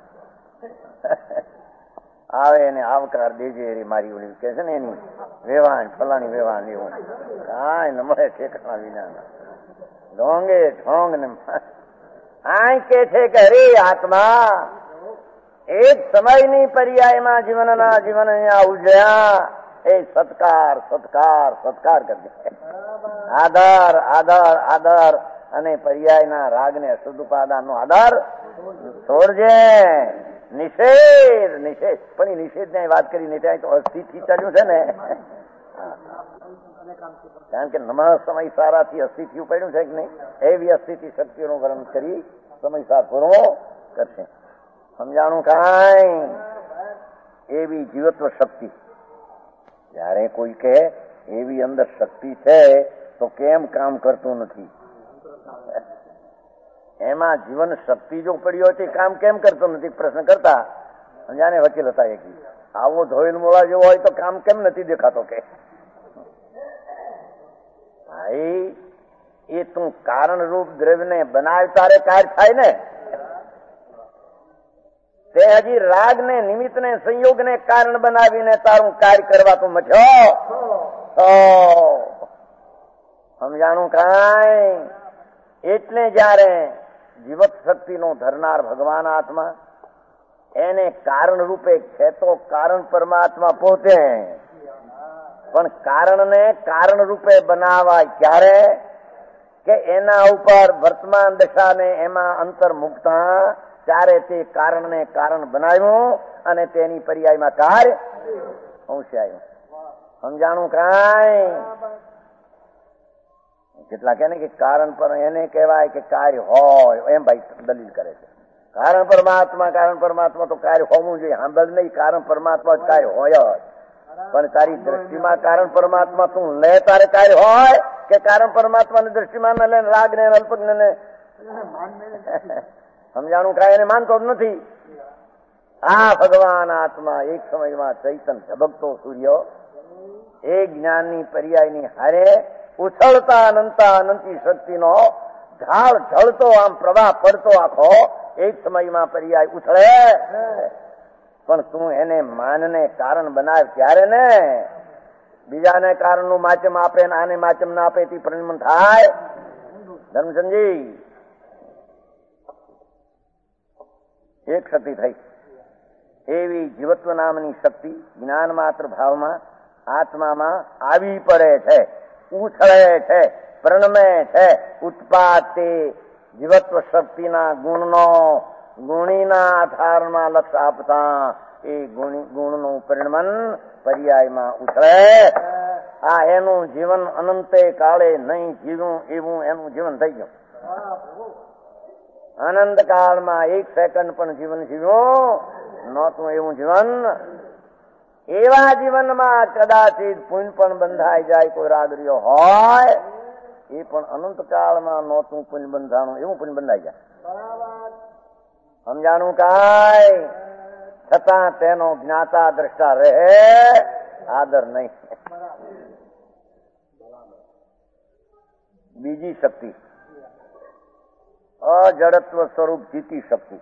આવે એને આવકાર દેજે રે મારી ઓલી કે છે ને એની વેવાણ, ફલાણી વેવાણ, એવું કાંઈ ન મળે ઠેકાણા વિના. ઢોંગે ઢોંગ ને આ કે છે કે અરે આત્મા એક સમયની પર્યાયમાં જીવનના જીવન અહીંયા ઉજ્યા. એ સત્કાર સત્કાર સત્કાર કરજે, આદર આદર આદર, અને પર્યાયના રાગને અશુદ્ધપાદાનનો આદર છોડજે. નિષેધ નિષેધ પણ એ નિષેધ ની વાત કરી નહીં, ત્યાં તો અસ્થિથી ચાલ્યું છે ને. કારણ કે નમઃ સમય સારાથી અસ્થિથી ઉપાડ્યું છે કે નહીં? એવી અસ્થિતિ શક્તિઓનું વર્ણન કરી સમય સાર પૂરો કરશે. સમજાણું કાંઈ? એવી જીવત્વ શક્તિ. જયારે કોઈ કહે એવી અંદર શક્તિ છે તો કેમ કામ કરતું નથી? એમાં જીવન શક્તિ જો પડી હોય તો કામ કેમ કરતો નથી? પ્રશ્ન કરતા જાણે વકીલ હતા એક, આવો ધોઈલ મોળા જેવો હોય તો કામ કેમ નથી દેખાતો? કે ભાઈ એ તું કારણ રૂપ દ્રવ્યને બનાવ તારે કાર્ય થાય ને. તે હજી રાગ ને નિમિત્ત ને સંયોગ ને કારણ બનાવીને તારું કાર્ય કરવા તો મચ્યો. સમજાણું કાંઈ? એટલે જયારે જીવત શક્તિનો ધરનાર ભગવાન આત્મા એને કારણ રૂપે છે તો કારણ પરમાત્મા પોતે, પણ કારણને કારણ રૂપે બનાવવા ક્યારે કે એના ઉપર વર્તમાન દશાને એમાં અંતર મૂકતા ત્યારે તે કારણને કારણ બનાવ્યું અને તેની પર્યાયમાં કાર્ય અંશે આવ્યું. સમજાણું કાંઈ? કેટલા કહે ને કે કારણ પર એને કહેવાય કે કાર્ય હોય, એમ ભાઈ દલીલ કરે છે. કારણ પરમાત્મા કારણ પરમાત્મા તો કાર્ય હોવું જોઈએ. સાંભળ નહીં, કારણ પરમાત્મા કાર્ય હોય જ, પણ તારી દ્રષ્ટિમાં કારણ પરમાત્મા તું લે તારે કાર્ય હોય કે કારણ પરમાત્માની દ્રષ્ટિમાં ન લે રાગ ને અલ્પજ્ઞ ને સમજાણું કાંઈ એને માનતો જ નથી. આ ભગવાન આત્મા એક સમયમાં ચૈતન ઝબકતો સૂર્ય એ જ્ઞાનની પર્યાયની હારે ઉછળતા અનંતા અનંતી શક્તિનો ઝાડ ઝળતો આમ પ્રવાહ પડતો આખો એક સમયમાં પર્યાય ઉછળે, પણ તું એને માનને કારણ બનાવ ત્યારે ને બીજાને કારણનું માચમ આપે ને આને માચમ ના આપે તે પરિણામ થાય. ધર્મ સમજી એક શક્તિ થઈ એવી જીવત્વ નામની શક્તિ જ્ઞાન માત્ર ભાવમાં આત્મામાં આવી પડે છે, ઉછળે છે, પ્રણમે છે. ઉત્પાદે જીવત્વ શક્તિના ગુણનો ગુણીના આધારમાં લક્ષ આપતા એ ગુણનું પરિણમન પર્યાયમાં ઉછળે. આ એનું જીવન અનંતે કાળે નહીં જીવ્યું એવું એનું જીવન થઈ ગયું. અનંત કાળમાં એક સેકન્ડ પણ જીવન જીવ્યું નહોતું એવું જીવન. એવા જીવનમાં કદાચિત પુણ્ય પણ બંધાઈ જાય, કોઈ રાગરીઓ હોય એ પણ અનંત કાળમાં નહોતું પુણ્ય બંધાણું એવું પુણ્ય બંધાઈ જાય. સમજાણું કાંઈ? છતાં તેનો જ્ઞાતા દ્રષ્ટા રહે, આદર નહીં. બીજી શક્તિ અજડત્વ સ્વરૂપ જીતી શક્તિ.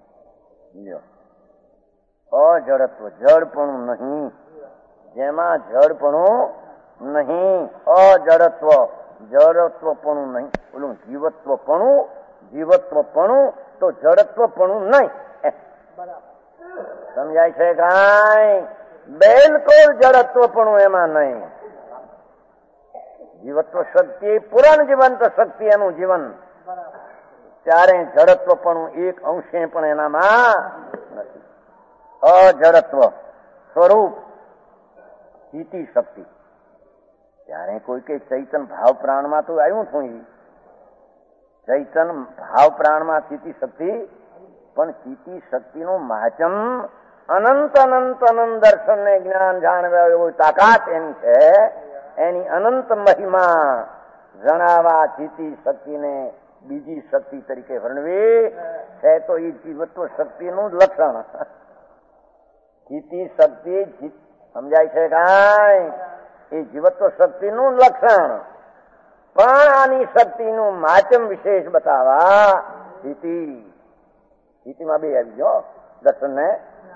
અજડત્વ જડપણું નહીં, જેમાં જડપણું નહીં. અજડત્વ જડત્વપણું નહીં. ઓલું જીવત્વપણું જીવત્વપણું તો જડત્વપણું નહીં. સમજાય છે કાંઈ? બિલકુલ જડત્વપણું એમાં નહીં. જીવત્વ શક્તિ પુરાણ જીવંત શક્તિ એનું જીવન, ત્યારે જડત્વપણું એક અંશે પણ એનામાં નથી. અજડત્વ સ્વરૂપ જીતી શક્તિ. ત્યારે કોઈ કે ચૈતન ભાવ પ્રાણમાં તો આવ્યું છું, ચૈતન ભાવ પ્રાણમાં સ્થિતિ શક્તિ, પણ સ્થિતિ શક્તિનું મહાચમ અનંત અનંત અનંત દર્શન ને જ્ઞાન જાણવા એવી તાકાત એની છે. એની અનંત મહિમા જણાવવા સ્થિતિ શક્તિને બીજી શક્તિ તરીકે વર્ણવી છે તો એ જીવત્વ શક્તિનું જ લક્ષણ. સ્થિતિ શક્તિ સમજાય છે કાંઈ? એ જીવત્વ શક્તિનું લક્ષણ, પણ આની શક્તિનું માચમ વિશેષ બતાવવા સ્થિતિ સ્થિતિમાં બે આવી ગયો દર્શન ને.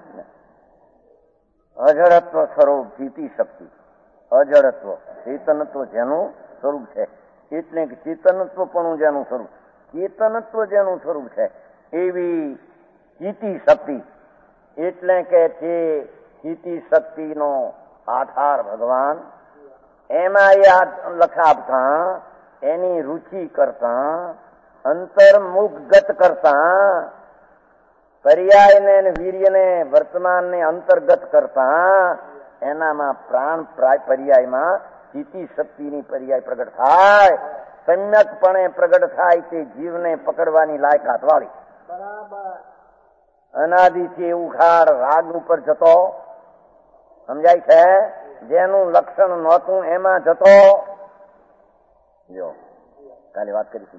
અજડત્વ સ્વરૂપ જીતી શક્તિ. અજડત્વ ચેતનત્વ જેનું સ્વરૂપ છે, એટલે કે ચેતનત્વ પણ જેનું સ્વરૂપ, ચેતનત્વ જેનું સ્વરૂપ છે એવી જીતી શક્તિ. એટલે કે તે જીતી શક્તિનો આધાર ભગવાન, એમાં એ લખ આપતા એની રુચિ કરતા અંતર્મુખગત કરતા પર્યાયને વીર્યને વર્તમાનને અંતર્ગત કરતા એનામાં પ્રાણ પર્યાયમાં જીતી શક્તિની પર્યાય પ્રગટ થાય, સમ્યકપણે પ્રગટ થાય તે જીવને પકડવાની લાયકાત વાળી. અનાદિથી ઉખાડ રાગ ઉપર જતો સમજાય છે, જેનું લક્ષણ નહોતું એમાં જતો. જો કાલે વાત કરીશું.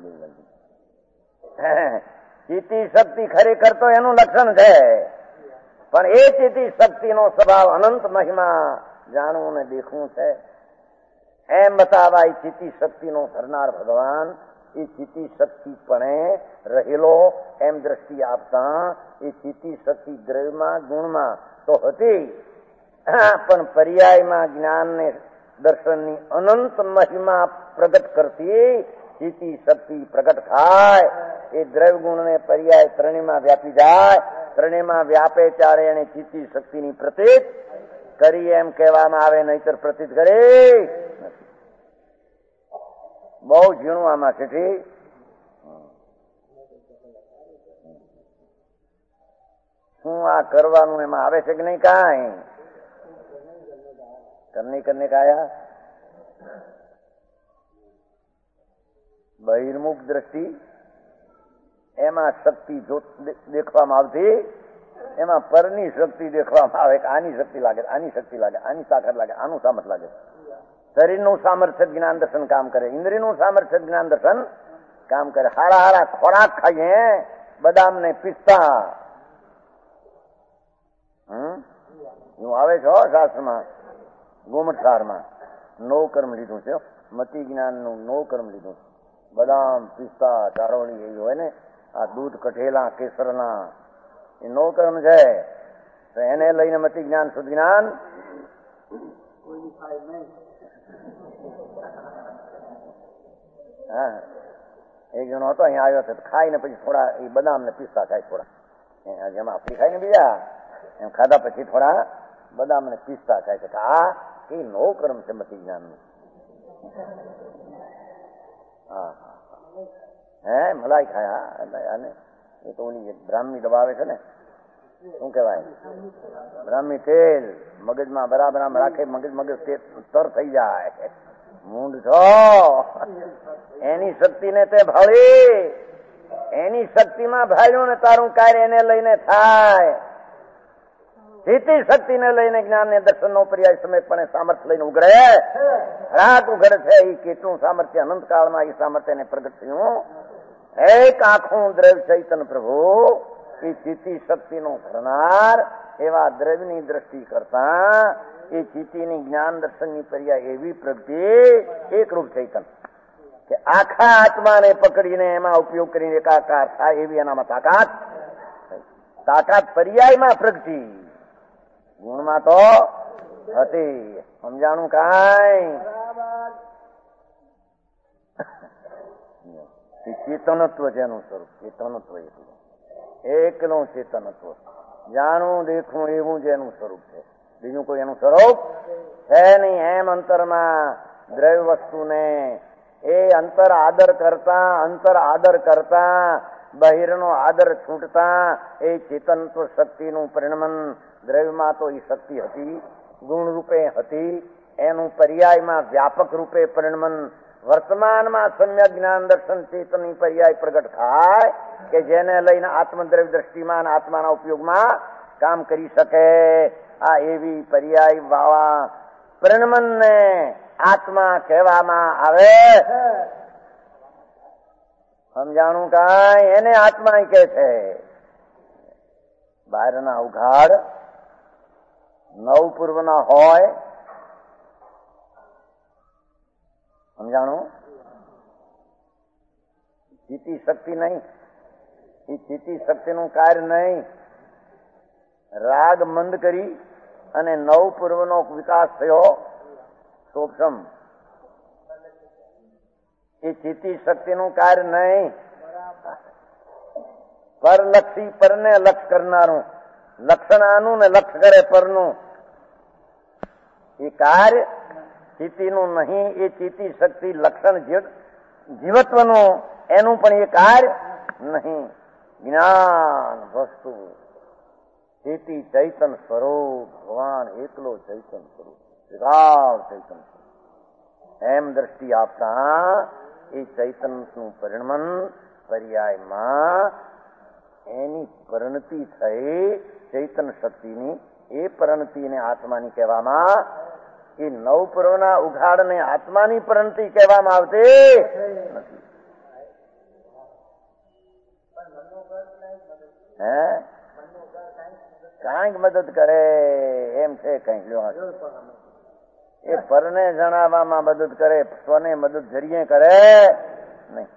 ચિત્તી શક્તિ ખરેખર તો એનું લક્ષણ છે, પણ એ ચિત્તી શક્તિનો સ્વભાવ અનંત મહિમા જાણવું ને દેખવું છે. એમ બતાવાય ચિત્તી શક્તિનો ધરનાર ભગવાન એ ચિત્તી શક્તિપણે રહેલો એમ દ્રષ્ટિ આપતા એ ચિત્તી શક્તિ દ્રવ્યમાં ગુણમાં તો હતી, પણ પર્યાયમાં જ્ઞાનને દર્શનની અનંત મહિમા પ્રગટ કરતી ચિત્તી શક્તિ પ્રગટ થાય. એ દ્રવ્ય ગુણને પર્યાય ત્રણેયમાં વ્યાપી જાય ત્રણેયમાં વ્યાપે ત્યારે એને ચિત્તી શક્તિની પ્રતીત કરી એમ કહેવામાં આવે, નહીતર પ્રતીત કરી નથી. બહુ ઝીણું આમાં છે. શું આ કરવાનું એમાં આવે છે કે નહીં? કાંઈ કરને કરને કાયા બહિર્મુખ દ્રષ્ટિ એમાં શક્તિ જો દેખવામાં આવતી, એમાં પરની શક્તિ દેખવામાં આવે કે આની શક્તિ લાગે, આની શક્તિ લાગે, આની તાકાત લાગે, આનું સામર્થ્ય લાગે. શરીરનું સામર્થ્ય જ્ઞાન દર્શન કામ કરે, ઇન્દ્રિયનું સામર્થ્ય જ્ઞાન દર્શન કામ કરે. હારા હારા ખોરાક ખાઈએ, બદામ ને પિસ્તા હમ એવું આવે છે શાસ્ત્રમાં. ગોમટસારમાં નવ કર્મ લીધું છે, મતિ જ્ઞાન નું નવ કર્મ લીધું છે. બદામ પિસ્તા ચારોળી એવી હોય ને, આ દૂધ કઠેલા કેસરના એ નવ કર્મ છે. તો એને લઈને મતિ જ્ઞાન શુદ્ધ જ્ઞાન હા. એક જણો હતો અહીંયા આવ્યો હતો, ખાઈને પછી થોડા એ બદામ ને પિસ્તા ખાય, થોડા જેમાં આપડી ખાય ને બીજા એમ ખાધા પછી થોડા બદામ ને પિસ્તા ખાય છે. આ એ નવ કર્મ છે મતિ જ્ઞાન નું. હા હે મલાઈ ખાયા ને એ તો ઓલી બ્રાહ્મી દબાવે છે ને, શું કેવાય બ્રાહ્મી તેલ મગજમાં બરાબર આમ રાખે, મગજ મગજ તર થઈ જાય. મૂંડ છો એની શક્તિ ને તે ભાળી, એની શક્તિમાં ભાળ્યું ને તારું કાર્ય એને લઈને થાય. ચિત્તી શક્તિ ને લઈને જ્ઞાન ને દર્શન નો પર્યાય સમયપણે સામર્થ્ય લઈને ઉઘડે, રાત ઉઘડે છે. એ કેટલું સામર્થ્ય અનંત કાળમાં એ સામર્થ્ય ને પ્રગટ થયું. એક આખું દ્રવ્ય ચૈતન પ્રભુ એ ચિત્તી શક્તિ નું કરનાર એવા દ્રવ્યની દ્રષ્ટિ કરતા એ ચિત્તીની જ્ઞાન દર્શનની પર્યાય એવી પ્રગતિ એકરૂપ ચૈતન કે આખા આત્માને પકડીને એમાં ઉપયોગ કરીને એકાકાર થાય એવી એનામાં તાકાત. તાકાત પર્યાયમાં પ્રગતિ, ગુણમાં તો હતી. સમજાણું કાંઈ? ચેતનત્વ જેનું સ્વરૂપ, ચેતનત્વ એટલું એકલું ચેતનત્વ, જાણવું દેખવું એવું જેનું સ્વરૂપ છે, બીજું કોઈ એનું સ્વરૂપ છે નહીં. એમ અંતરમાં દ્રવ્ય વસ્તુને એ અંતર આદર કરતા, અંતર આદર કરતા બહિરનો આદર છૂટતા એ ચેતનત્વ શક્તિનું પરિણમન દ્રવ્યમાં તો એ શક્તિ હતી, ગુણ રૂપે હતી. એનું પર્યાયમાં વ્યાપક રૂપે પરિણમન વર્તમાનમાં સમ્યક જ્ઞાન દર્શન ચેતનની પર્યાય પ્રગટ થાય કે જેને લઈને આત્મદ્રવ્ય દ્રષ્ટિમાં આત્માના ઉપયોગમાં કામ કરી શકે. આ એવી પર્યાય વાળા પરિણમનને આત્મા કહેવામાં આવે. સમજાણું કાંઈ? એને આત્મા કે છે. બહારના ઉઘાડ નવ પૂર્વના હોય, સમજાણું? ચિત્તી શક્તિ નહીં, એ ચિત્તી શક્તિનું કાર્ય નહીં. રાગ મંદ કરી અને નવ પૂર્વનો વિકાસ થયો સૂક્ષ્મ, એ ચિત્તી શક્તિનું કાર્ય નહીં. પરલક્ષી પરને લક્ષ કરનારું, લક્ષણ આનું ને લક્ષ કરે પરનું, એ કાર્ય ચિત્તીનું નહીં. એ ચિત્તી શક્તિ લક્ષણ જીવત્વનું, એનું પણ એ કાર્ય નહીં. જ્ઞાન વસ્તુ ચિત્તી ચૈતન સ્વરૂપ, ભગવાન એકલો ચૈતન સ્વરૂપ, વિરાવ ચૈતન સ્વરૂપ. એમ દ્રષ્ટિ આપતા એ ચૈતનનું પરિણમન પર્યાયમાં એની પરિણતિ થઈ ચૈતન શક્તિની, એ પરિણતિને આત્માની કહેવામાં, એ નવ પૂર્વના ઉઘાડને આત્માની પરિણતિ કહેવામાં આવતી નથી. હે કાંઈક મદદ કરે એમ છે, કઈક એ પરને જણાવવામાં મદદ કરે, સ્વને મદદ જરીએ કરે નહીં.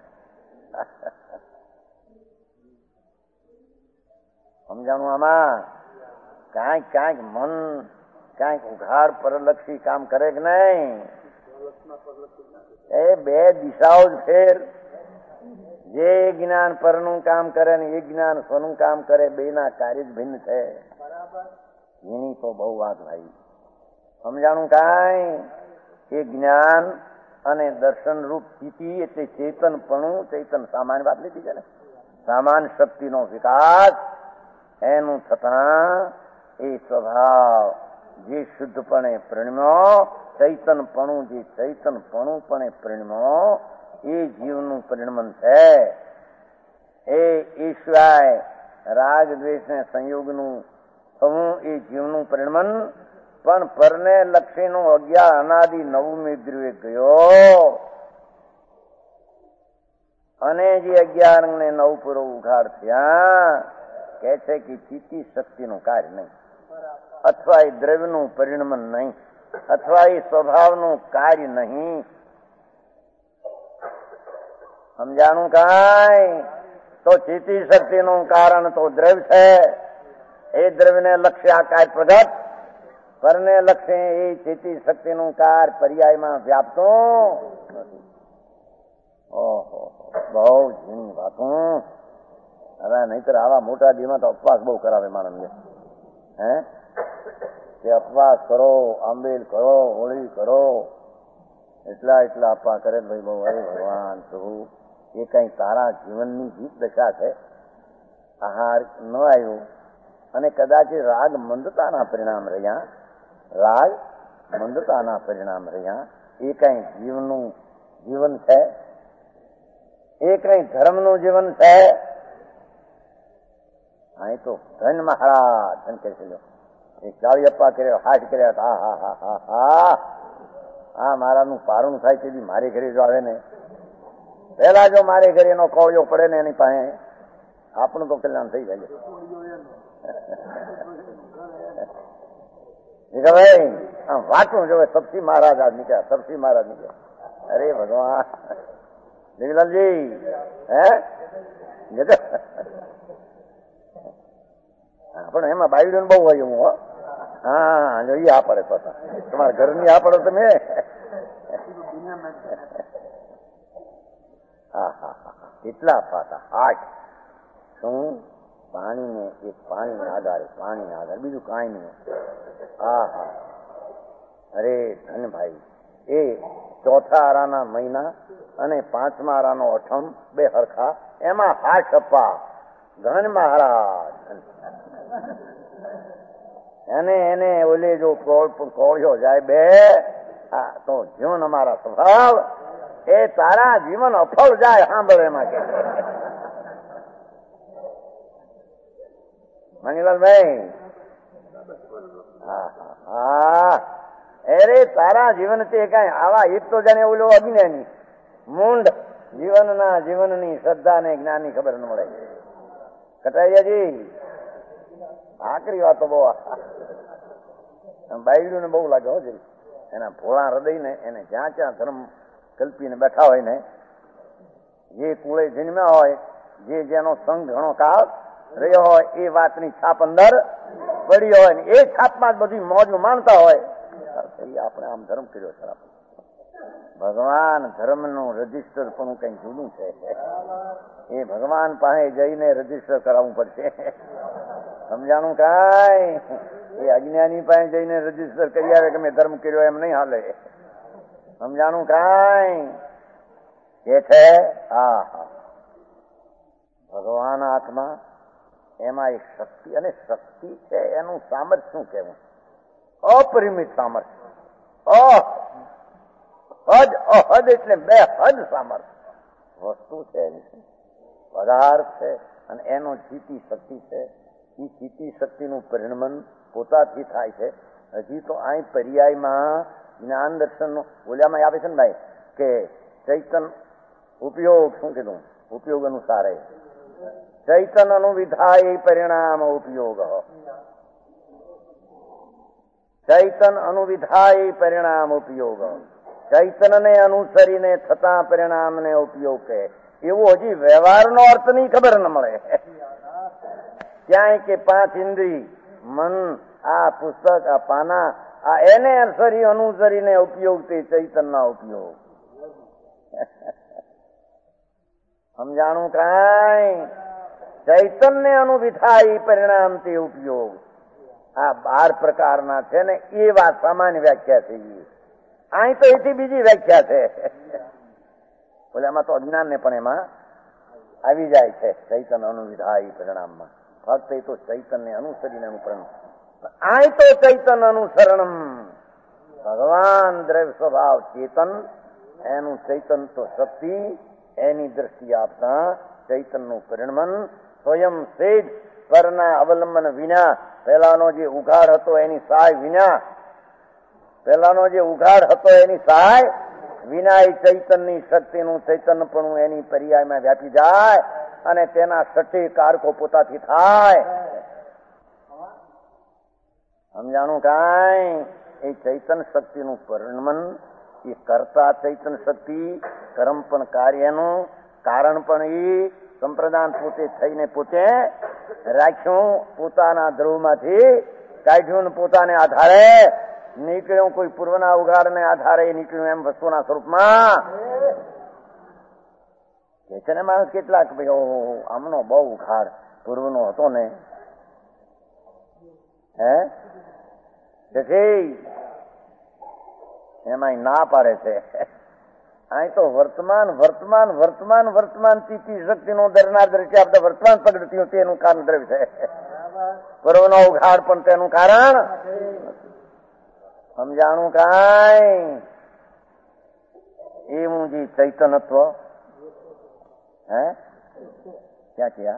સમજાણું? આમાં કાંઈક કાંઈક મન કાંઈક ઉઘાડ પરલક્ષી કામ કરે કે નહીં? એ બે દિશાઓ જ ફેર, જે જ્ઞાન પરનું કામ કરે ને એ જ્ઞાન સ્વનું કામ કરે, બેના કાર્ય જ ભિન્ન છે. એની તો બહુ વાત ભાઈ. સમજાણું કાંઈ? એ જ્ઞાન અને દર્શન રૂપ સ્થિતિ એટલે ચેતનપણું. ચેતન સામાન્ય વાત લીધી છે ને, સામાન્ય શક્તિનો વિકાસ. એનું થતાં એ સ્વભાવ જે શુદ્ધપણે પ્રણમ્યો, ચૈતનપણું જે ચૈતનપણું પણ પ્રણમ્યો, એ જીવનું પરિણમન છે. એ ઈશ્વરાય રાગ દ્વેષને સંયોગનું થવું એ જીવનું પરિણમન. પણ પરને લક્ષીનું અગિયાર અનાદિ નવમી દ્રવ્ય ગયો અને જે અગિયાર ને નવ પૂરો ઉઘાડ થયા, કે છે કે ચિત્તી શક્તિનું કાર્ય નહીં, અથવા એ દ્રવ્યનું પરિણમન નહીં, અથવા એ સ્વભાવનું કાર્ય નહીં. સમજાણું કાંઈ? તો ચિત્તી શક્તિનું કારણ તો દ્રવ્ય છે. એ દ્રવ્યને લક્ષ્ય આ કાર્ય પ્રગટ, પરને લક્ષ્ય એ ચિત્તી શક્તિનું કાર્ય પર્યાયમાં વ્યાપતું નથી. ઓહો, બહુ ઝીણી વાતો. હવે નહીતર આવા મોટા દીમાં તો અપવાસ બહુ કરાવે માણસને. હે કે અપવાસ કરો, આંબેલ કરો, હોળી કરો, એટલા એટલા અપા કરે ભાઈ બહુ. અરે ભગવાન પ્રભુ, એ કઈ તારા જીવનની જીત દશા છે. આહાર ન આવ્યો અને કદાચ રાગ મંદતાના પરિણામ રહ્યા, રાગ મંદતાના પરિણામ રહ્યા, એ કઈ જીવનું જીવન છે? એ કઈ ધર્મનું જીવન છે? અહીં તો ધન મહારાજ ધન કહે છે, એ ચાળી અપ્પા કર્યો, હાથ કર્યા, હા હા હા હા હા હા મારાનું પારણું થાય તેથી મારે ઘરે જો આવે ને, પેલા જો મારે ઘરે એનો કોળિયો પડે ને એની પાસે, આપણું તો કલ્યાણ થઈ જાય. ભાઈ આમ વાંચવું જોવે. સબસી મહારાજ આજ નીકળ્યા, સબસી મહારાજ નીકળ્યા. અરે ભગવાન દેવીલાલજી, હે પણ એમાં બાયડું બહુ હોય હું. હા જો આ પડે તો તમારા ઘરની આ પડો તમે. હા હા હા કેટલા પાતા આઠ. શું પાણીને એક પાણીને આધારે, પાણીને આધારે બીજું કાંઈ નહીં. હા હા અરે ધનભાઈ, એ ચોથા આરાના મહિના અને પાંચમા આરાનો અઠમ બે હરખા, એમાં હાથ અપ્પા ધન મહારાજ. એને એને ઓલે જો કોળ્યો જાય બે, હા તો જીવન અમારા સ્વભાવ એ તારા જીવન અફળ જાય. સાંભળ એમાં કે મનીલાલભાઈ, હા હા અરે તારા જીવન તે કઈ આવા એક તો જાણે ઓલો અજ્ઞાની મૂંડ જીવનના જીવનની શ્રદ્ધા ને જ્ઞાન ની ખબર ન મળે. કટારિયાજી આકરી વાતો બહુ બાયડું ને બહુ લાગે હો જઈ. એના ભોળા હૃદય ને એને જ્યાં જ્યાં ધર્મ કલ્પીને બેઠા હોય ને, જે કુળે જન્મ્યા હોય, જે જેનો સંગ ઘણો કાળ રહ્યો હોય, એ વાતની છાપ અંદર પડી હોય ને એ છાપમાં જ બધી મોજમાં માનતા હોય. આપણે આમ ધર્મ કર્યો છે. ભગવાન ધર્મનું રજીસ્ટર પણ કઈ જુદું છે. એ ભગવાન પાસે જઈને રજીસ્ટર કરાવવું પડશે. સમજાણું કાંઈ? એ અજ્ઞાની પાસે જઈને રજીસ્ટર કરી આવે કે મેં ધર્મ કર્યો એમ નહીં હાલે. સમજાણું કાંઈ? એ છે હા હા ભગવાન આત્મા, એમાં એક શક્તિ, અને શક્તિ છે એનું સામર્થ્ય શું કહેવું? અપરિમિત સામર્થ્ય. હદ અહદ એટલે બે હદ સામર્થ્ય વસ્તુ છે, પદાર્થ છે, અને એનો ચિત્તી શક્તિ છે. એ ચિત્તી શક્તિનું પરિણમન પોતાથી થાય છે. હજી તો અહીં પર્યાયમાં જ્ઞાન દર્શન બોલ્યામાં આવે છે ને ભાઈ, કે ચૈતન ઉપયોગ શું કીધું? ઉપયોગ અનુસારે ચૈતન અનુવિધાય પરિણામ ઉપયોગ, ચૈતન અનુવિધાય પરિણામ ઉપયોગ, ચૈતનને અનુસરીને થતા પરિણામને ઉપયોગ કહે. એવો હજી વ્યવહારનો અર્થ નહીં ખબર ન મળે ક્યાંય, કે પાંચ ઇન્દ્રિય, મન, આ પુસ્તક, આ પાના, આ એને અનુસરી અનુસરીને ઉપયોગ તે ચૈતનના ઉપયોગ. સમજાણું કાંઈ? ચૈતન્ય અનુવિથાઈ પરિણામથી ઉપયોગ, આ બાર પ્રકારના છે ને એ વાત સામાન્ય વ્યાખ્યા છે. અહીં તો એથી બીજી વ્યાખ્યા છે. બોલે એમાં તો અજ્ઞાન ને પણ એમાં આવી જાય છે. ચૈતન્ય અનુવિધાય પરિણામમાં ફક્ત એ તો ચૈતન્ય અનુસરીને અનુકરણ. અહીં તો ચૈતન્ય અનુસરણમ, ભગવાન દ્રવ્ય સ્વભાવ ચેતન, એનું ચૈતન તો શક્તિ, એની દ્રષ્ટિ આપતા ચૈતનનું પરિણમન સ્વયં સેજ પરના અવલંબન વિના, પહેલાનો જે ઉઘાડ હતો એની સહાય વિના, પહેલાનો જે ઉઘાડ હતો એની સહાય વિના એ ચૈતનની શક્તિનું ચૈતન્યપણું એની પર્યાયમાં વ્યાપી જાય અને તેના સઠે કારકો પોતાથી થાય. સમજાણું કાંઈ? એ ચૈતન શક્તિનું પરિણમન, એ કરતા ચૈતન શક્તિ, કર્મ પણ કાર્યનું, કારણ પણ એ સંપ્રદાન પોતે થઈને પોતે રાખ્યું, પોતાના ધ્રુવમાંથી કાઢ્યું, પોતાને આધારે નીકળ્યું, કોઈ પૂર્વના ઉઘાડને આધારે નીકળ્યું, એમ વસ્તુના સ્વરૂપમાં કે છે ને માણસ કેટલાક ભાઈ આમનો બહુ ઉઘાડ પૂર્વનો હતો ને, હે એમાં ના પાડે છે. અહીં તો વર્તમાન વર્તમાન વર્તમાન વર્તમાન તીતી શક્તિનો દરનાર દ્રષ્ટિ આપતા વર્તમાન પ્રગતિઓ તેનું કારણ દ્રવ્ય છે. પૂર્વનો ઉઘાડ પણ તેનું કારણ. સમજાણું કાંઈ? એવું જે ચૈતનત્વ है क्या किया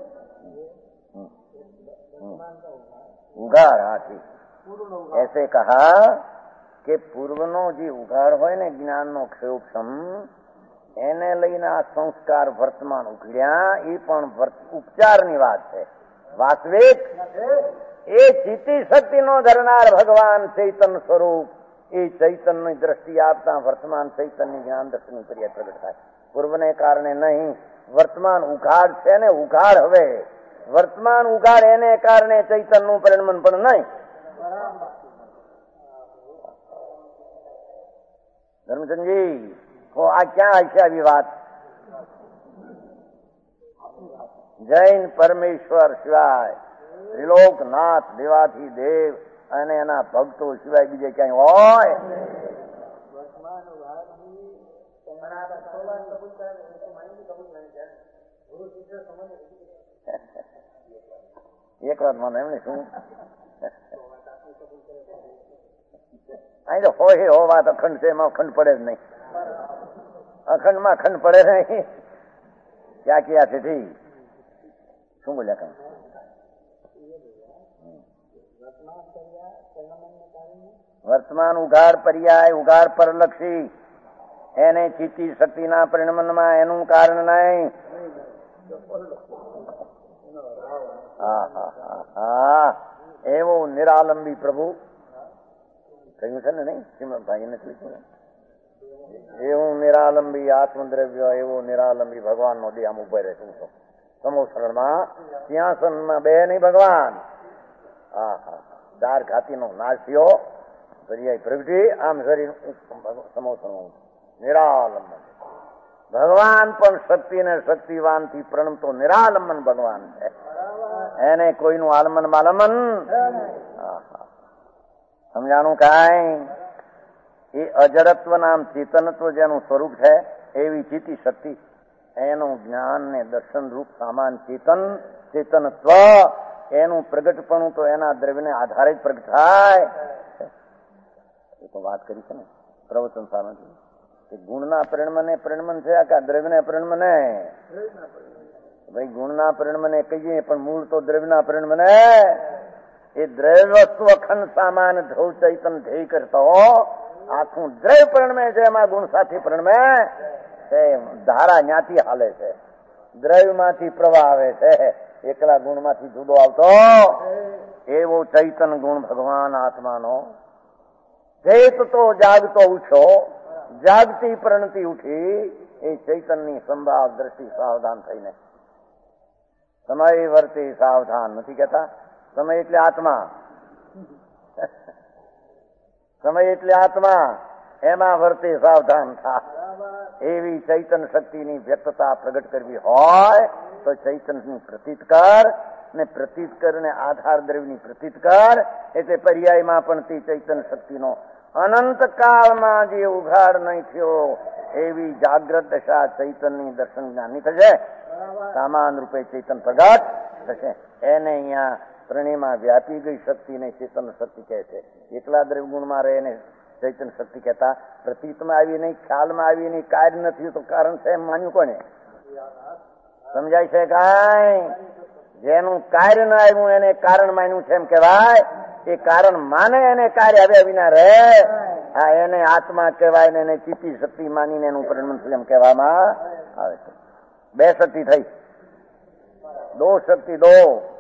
उगाड़ हाथी ऐसे कहा કે પૂર્વનો જે ઉઘાડ હોય ને જ્ઞાનનો ક્ષયોક્ષમ, એને લઈને આ સંસ્કાર વર્તમાન ઉઘડ્યા, એ પણ ઉપચારની વાત છે. વાસ્તવિક એ ચિત્તી શક્તિનો ધરનાર ભગવાન ચૈતન્ય સ્વરૂપ, એ ચૈતન્યની દ્રષ્ટિ આપતા વર્તમાન ચૈતન્ય જ્ઞાન દર્શનની ક્રિયા પ્રગટ થાય. પૂર્વને કારણે નહીં, વર્તમાન ઉઘાડ છે ને ઉઘાડ, હવે વર્તમાન ઉઘાડ એને કારણે ચૈતન્યનું પરિણમન પણ નહીં. ધર્મચંદજી આ ક્યાં હશે આવી વાત? જૈન પરમેશ્વર સિવાય, ત્રિલોકનાથ દેવાથી દેવ અને એના ભક્તો સિવાય બીજે ક્યાંય હોય? એક વાત મને એમને શું અહીં તો હોય હો વાત અખંડ છે, એમાં ખંડ પડે જ નહીં. અખંડમાં ખંડ પડે નહીં. ક્યાં ક્યાં છે ઠીક શું બોલ્યા કઈ? વર્તમાન ઉઘાડ પર્યાય ઉઘાડ પરલક્ષી, એને ચિત્તી શક્તિના પરિણમનમાં એનું કારણ નહીં. હા હા હા હા એવો નિરાલંબી પ્રભુ કહ્યું છે ને, નહીં શ્રીમદભાઈ એને લખ્યું, એવું નિરાલંબી આત્મદ્રવ્ય, એવો નિરાલંબી ભગવાનનો દેહ આમ ઉભો રહે. શું છો સમોસરણમાં સિંહાસનમાં બે નહીં ભગવાન. હા હા ચાર ઘાતીનો નાશ થયો, દરિયાઈ પ્રગટી, આમ શરીર સમોસરમાં નિરાલંબન. ભગવાન પણ શક્તિ ને શક્તિવાન થી પ્રણમતો નિરાલંબન ભગવાન છે. એને કોઈનું આલમન માલમન. સમજાણું કાંઈ? એ અજડત્વ નામ ચેતનત્વ જેનું સ્વરૂપ છે, એવી ચિત્તી શક્તિ, એનું જ્ઞાન ને દર્શન રૂપ સામાન ચેતન ચેતનત્વ, એનું પ્રગટપણું તો એના દ્રવ્યને આધારે જ પ્રગટ થાય. એ તો વાત કરી છે ને પ્રવચન સારથી કે ગુણના પરિણમને પરિણમન છે કે દ્રવ્યને પરિણમને? ભાઈ ગુણના પરિણમને કહીએ પણ મૂળ તો દ્રવ્યના પરિણમને. એ દ્રવ્ય વસ્તુ અખંડ સામાન ધ્રુવ ચૈતન ધ્યેય કરતો આખું દ્રવ્ય પરિણમે છે, એમાં ગુણ સાથે પરિણમે છે. ધારા ન્યાથી હાલે છે, દ્રવ્યમાંથી પ્રવાહ આવે છે, એકલા ગુણમાંથી જુદો આવતો. એવો ચૈતન ગુણ ભગવાન આત્માનો ચેતતો જાગતો ઉઠો, જાગતી પ્રણતિ ઉઠી, એ ચૈતનની સંભાવ દ્રષ્ટિ સાવધાન થઈને સમય વર્તી સાવધાન નથી કહેતા. સમય એટલે આત્મા, સમય એટલે આત્મા, એમાં વર્તે સાવધાન થા. એવી ચૈતન શક્તિની વ્યક્તતા પ્રગટ કરવી હોય તો ચૈતનની પ્રતીત કર ને પ્રતીત કર ને આધાર દ્રવ્યની પ્રતીત કર એટલે પર્યાયમાં પણ તે ચૈતન શક્તિનો અનંત કાળમાં જે ઉઘાડ નહીં થયો એવી જાગ્રત દશા ચૈતનની દર્શન જ્ઞાનની થશે. સામાન રૂપે ચૈતન પ્રગટ થશે. એને અહીંયા ત્રણેયમાં વ્યાપી ગઈ શક્તિને ચેતન શક્તિ કહે છે. એકલા દ્રવ્યગુણમાં રહે ને ચૈતન શક્તિ કહેતા પ્રતીતમાં આવી નહીં, ખ્યાલમાં આવી નહીં, કાર્ય નથી તો કારણ છે એમ માન્યું કોને? સમજાય છે કાંઈ? જેનું કાર્ય ન આવ્યું એને કારણ માન્યું છે એમ કહેવાય. એ કારણ માને એને કાર્ય આવ્યા વિના રહે, હા એને આત્મા કહેવાય ને એને ચિત્તી શક્તિ માનીને એનું પરિણામ એમ કહેવામાં આવે છે. બે શક્તિ થઈ, દો શક્તિ દો.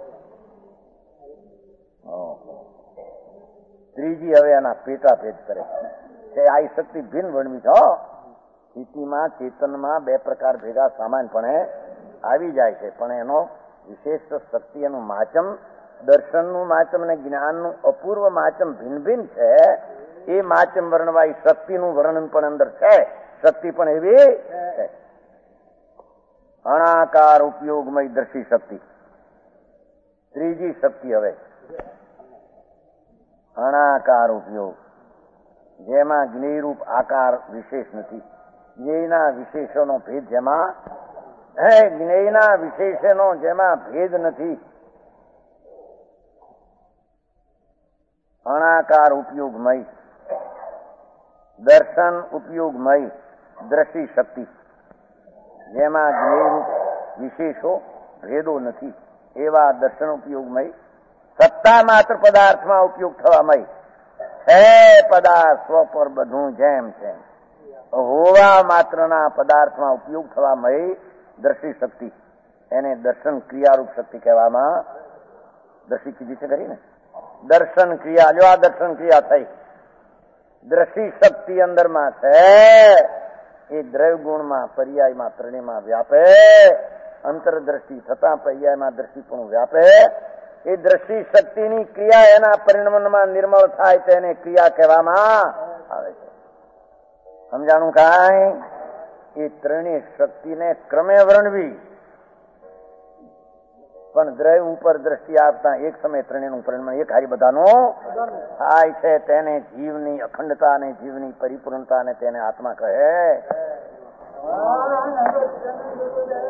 ત્રીજી હવે એના પેટા ભેદ કરે છે. આ શક્તિ ભિન્ન વર્ણવી છે. ચિત્તીમાં ચેતનમાં બે પ્રકાર ભેગા સામાન્યપણે આવી જાય છે, પણ એનો વિશેષ શક્તિ એનું માચમ, દર્શનનું માચમ અને જ્ઞાનનું અપૂર્વ માચમ ભિન્ન ભિન્ન છે. એ માચમ વર્ણવાય શક્તિનું વર્ણન પણ અંદર છે. શક્તિ પણ એવી છે. અણાકાર ઉપયોગમય દર્શી શક્તિ. ત્રીજી શક્તિ હવે અણાકાર ઉપયોગ, જેમાં જ્ઞેયરૂપ આકાર વિશેષ નથી. જ્ઞેયના વિશેષોનો ભેદ જેમાં હે જ્ઞેયના વિશેષનો જેમાં ભેદ નથી. અણાકાર ઉપયોગમય, દર્શન ઉપયોગમય દ્રષ્ટિ શક્તિ, જેમાં જ્ઞેયરૂપ વિશેષો ભેદો નથી એવા દર્શન ઉપયોગમય, સત્તા માત્ર પદાર્થમાં ઉપયોગ થવામય છે. પદાર્થ સ્વ પર બધું જેમ છે હોવા માત્રના પદાર્થમાં ઉપયોગ થવામય દ્રષ્ટિ શક્તિ, એને દર્શન ક્રિયારૂપ શક્તિ કહેવામાં. દ્રષ્ટિ કીધી છે ખરી ને? દર્શન ક્રિયા, જો આ દર્શન ક્રિયા થઈ. દ્રષ્ટિ શક્તિ અંદરમાં છે એ દ્રવ્ય ગુણમાં પર્યાયમાં ત્રણેયમાં વ્યાપે. અંતરદ્રષ્ટિ થતા પર્યાયમાં દ્રષ્ટિ પણ વ્યાપે. એ દ્રષ્ટિ શક્તિની ક્રિયા એના પરિણામમાં નિર્મળ થાય તેને ક્રિયા કહેવામાં આવે છે. સમજાણું કાંઈ? એ ત્રણેય શક્તિને ક્રમે વર્ણવી, પણ દ્રવ્ય ઉપર દ્રષ્ટિ આપતા એક સમય ત્રણેયનું પરિણામ એક હારી બધાનું થાય છે. તેને જીવની અખંડતા અને જીવની પરિપૂર્ણતા અને તેને આત્મા કહે.